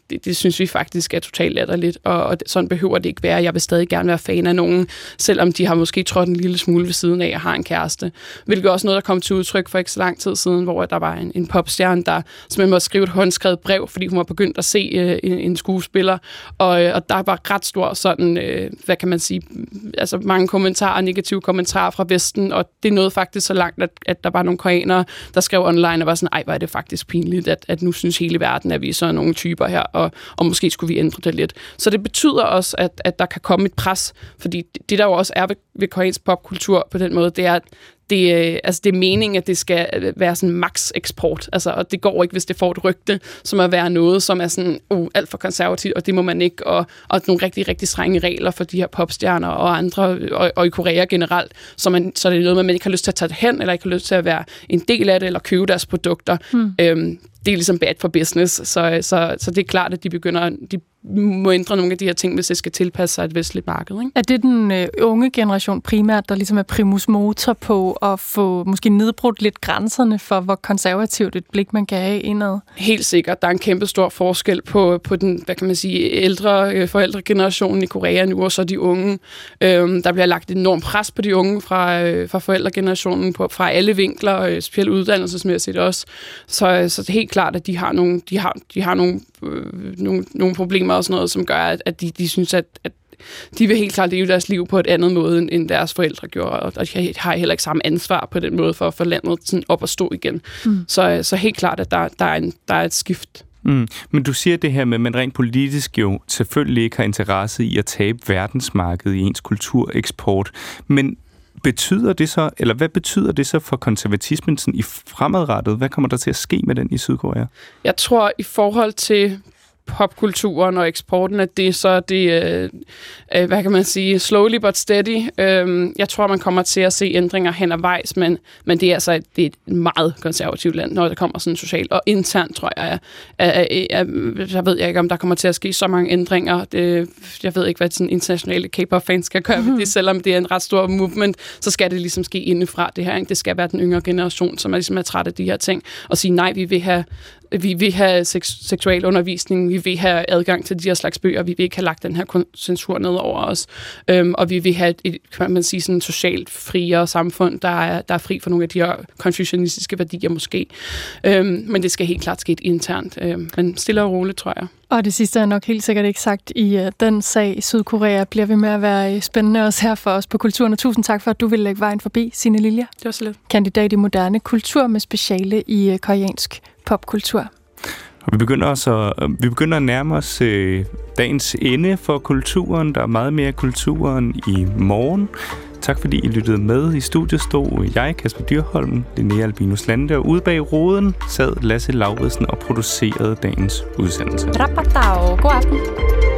det, det synes vi faktisk er totalt latterligt, og, og sådan behøver det ikke være. Jeg vil stadig gerne være fan af nogen, selvom de har måske trådt en lille smule ved siden af, og har en kæreste. Hvilket også noget, der kom til udtryk for ikke så lang tid siden, hvor der var en, en popstjerne, der simpelthen måtte skrive et håndskrevet brev, fordi hun var begyndt at se øh, en, en skuespiller, og, og der var ret stor sådan, øh, hvad kan man sige, altså mange kommentarer, negative kommentarer fra Vesten, og det nåede faktisk så langt, at, at der var nogle koreanere, der skrev online og var sådan, ej, hvor er det faktisk pinligt, at, at nu synes hele verden, at vi er sådan nogle typer her, og, og måske skulle vi ændre det lidt. Så det betyder også, at, at der kan komme et pres, fordi det, det der jo også er ved, ved koreansk popkultur på den måde, det er, at det, altså det er meningen, at det skal være sådan max eksport, altså, og det går ikke, hvis det får et rygte, som at være noget, som er sådan uh, alt for konservativt, og det må man ikke, og, og nogle rigtig, rigtig strenge regler for de her popstjerner og andre, og, og i Korea generelt, så, man, så det er noget, man ikke har lyst til at tage det hen, eller ikke har lyst til at være en del af det, eller købe deres produkter. Hmm. Øhm, det er ligesom bad for business, så, så, så det er klart, at de begynder, de må ændre nogle af de her ting, hvis det skal tilpasse sig et vestligt marked. Ikke? Er det den øh, unge generation primært, der ligesom er primus motor på at få måske nedbrudt lidt grænserne for, hvor konservativt et blik man kan have indad? Helt sikkert. Der er en kæmpe stor forskel på, på den, hvad kan man sige, ældre øh, forældregenerationen i Korea nu, og så de unge. Øhm, der bliver lagt et enormt pres på de unge fra, øh, fra forældregenerationen på, fra alle vinkler, øh, specielt uddannelsesmæssigt også. Så, så det er helt klart, at de har nogle, de har, de har nogle, øh, nogle, nogle problemer og sådan noget, som gør, at, at de, de synes, at, at de vil helt klart leve deres liv på et andet måde, end deres forældre gjorde, og de har heller ikke samme ansvar på den måde for at få landet sådan op og stå igen. Mm. Så, så helt klart, at der, der, er, en, der er et skift. Mm. Men du siger det her med, at man rent politisk jo selvfølgelig ikke har interesse i at tabe verdensmarkedet i ens kultureksport, men betyder det så, eller hvad betyder det så for konservatismen sådan i fremadrettet? Hvad kommer der til at ske med den i Sydkorea? Jeg tror, i forhold til popkulturen og eksporten af det, så er det, øh, øh, hvad kan man sige, slowly but steady. Øh, jeg tror, man kommer til at se ændringer hen ad vejs, men, men det er altså det er et meget konservativt land, når det kommer sådan socialt. Og internt, tror jeg, er, er, er, jeg ved ikke, om der kommer til at ske så mange ændringer. Det, jeg ved ikke, hvad sådan internationale K-pop-fans skal gøre ved det, selvom det er en ret stor movement, så skal det ligesom ske indefra det her. Ikke? Det skal være den yngre generation, som er ligesom er træt af de her ting, og sige, nej, vi vil have Vi vil have seks- seksuel undervisning, vi vil have adgang til de her slags bøger, vi vil ikke have lagt den her censur ned over os, øhm, og vi vil have et, kan man sige, sådan socialt friere samfund, der er, der er fri for nogle af de her konfucianistiske værdier måske. Øhm, men det skal helt klart ske internt, øhm, men stille og roligt, tror jeg. Og det sidste er nok helt sikkert ikke sagt i uh, den sag. Sydkorea bliver ved med at være spændende også her for os på Kulturen. Og tusind tak for, at du ville lægge vejen forbi, Signe Lilja. Det var så lidt. Kandidat i moderne kultur med speciale i uh, koreansk popkultur. Og vi begynder, også at, vi begynder at nærme os øh, dagens ende for kulturen. Der er meget mere kulturen i morgen. Tak fordi I lyttede med. I studiet stod jeg, Kasper Dyrholm, Linnea Albinus Lande, og ude bag roden sad Lasse Lauridsen og producerede dagens udsendelse. Rapatao. God aften.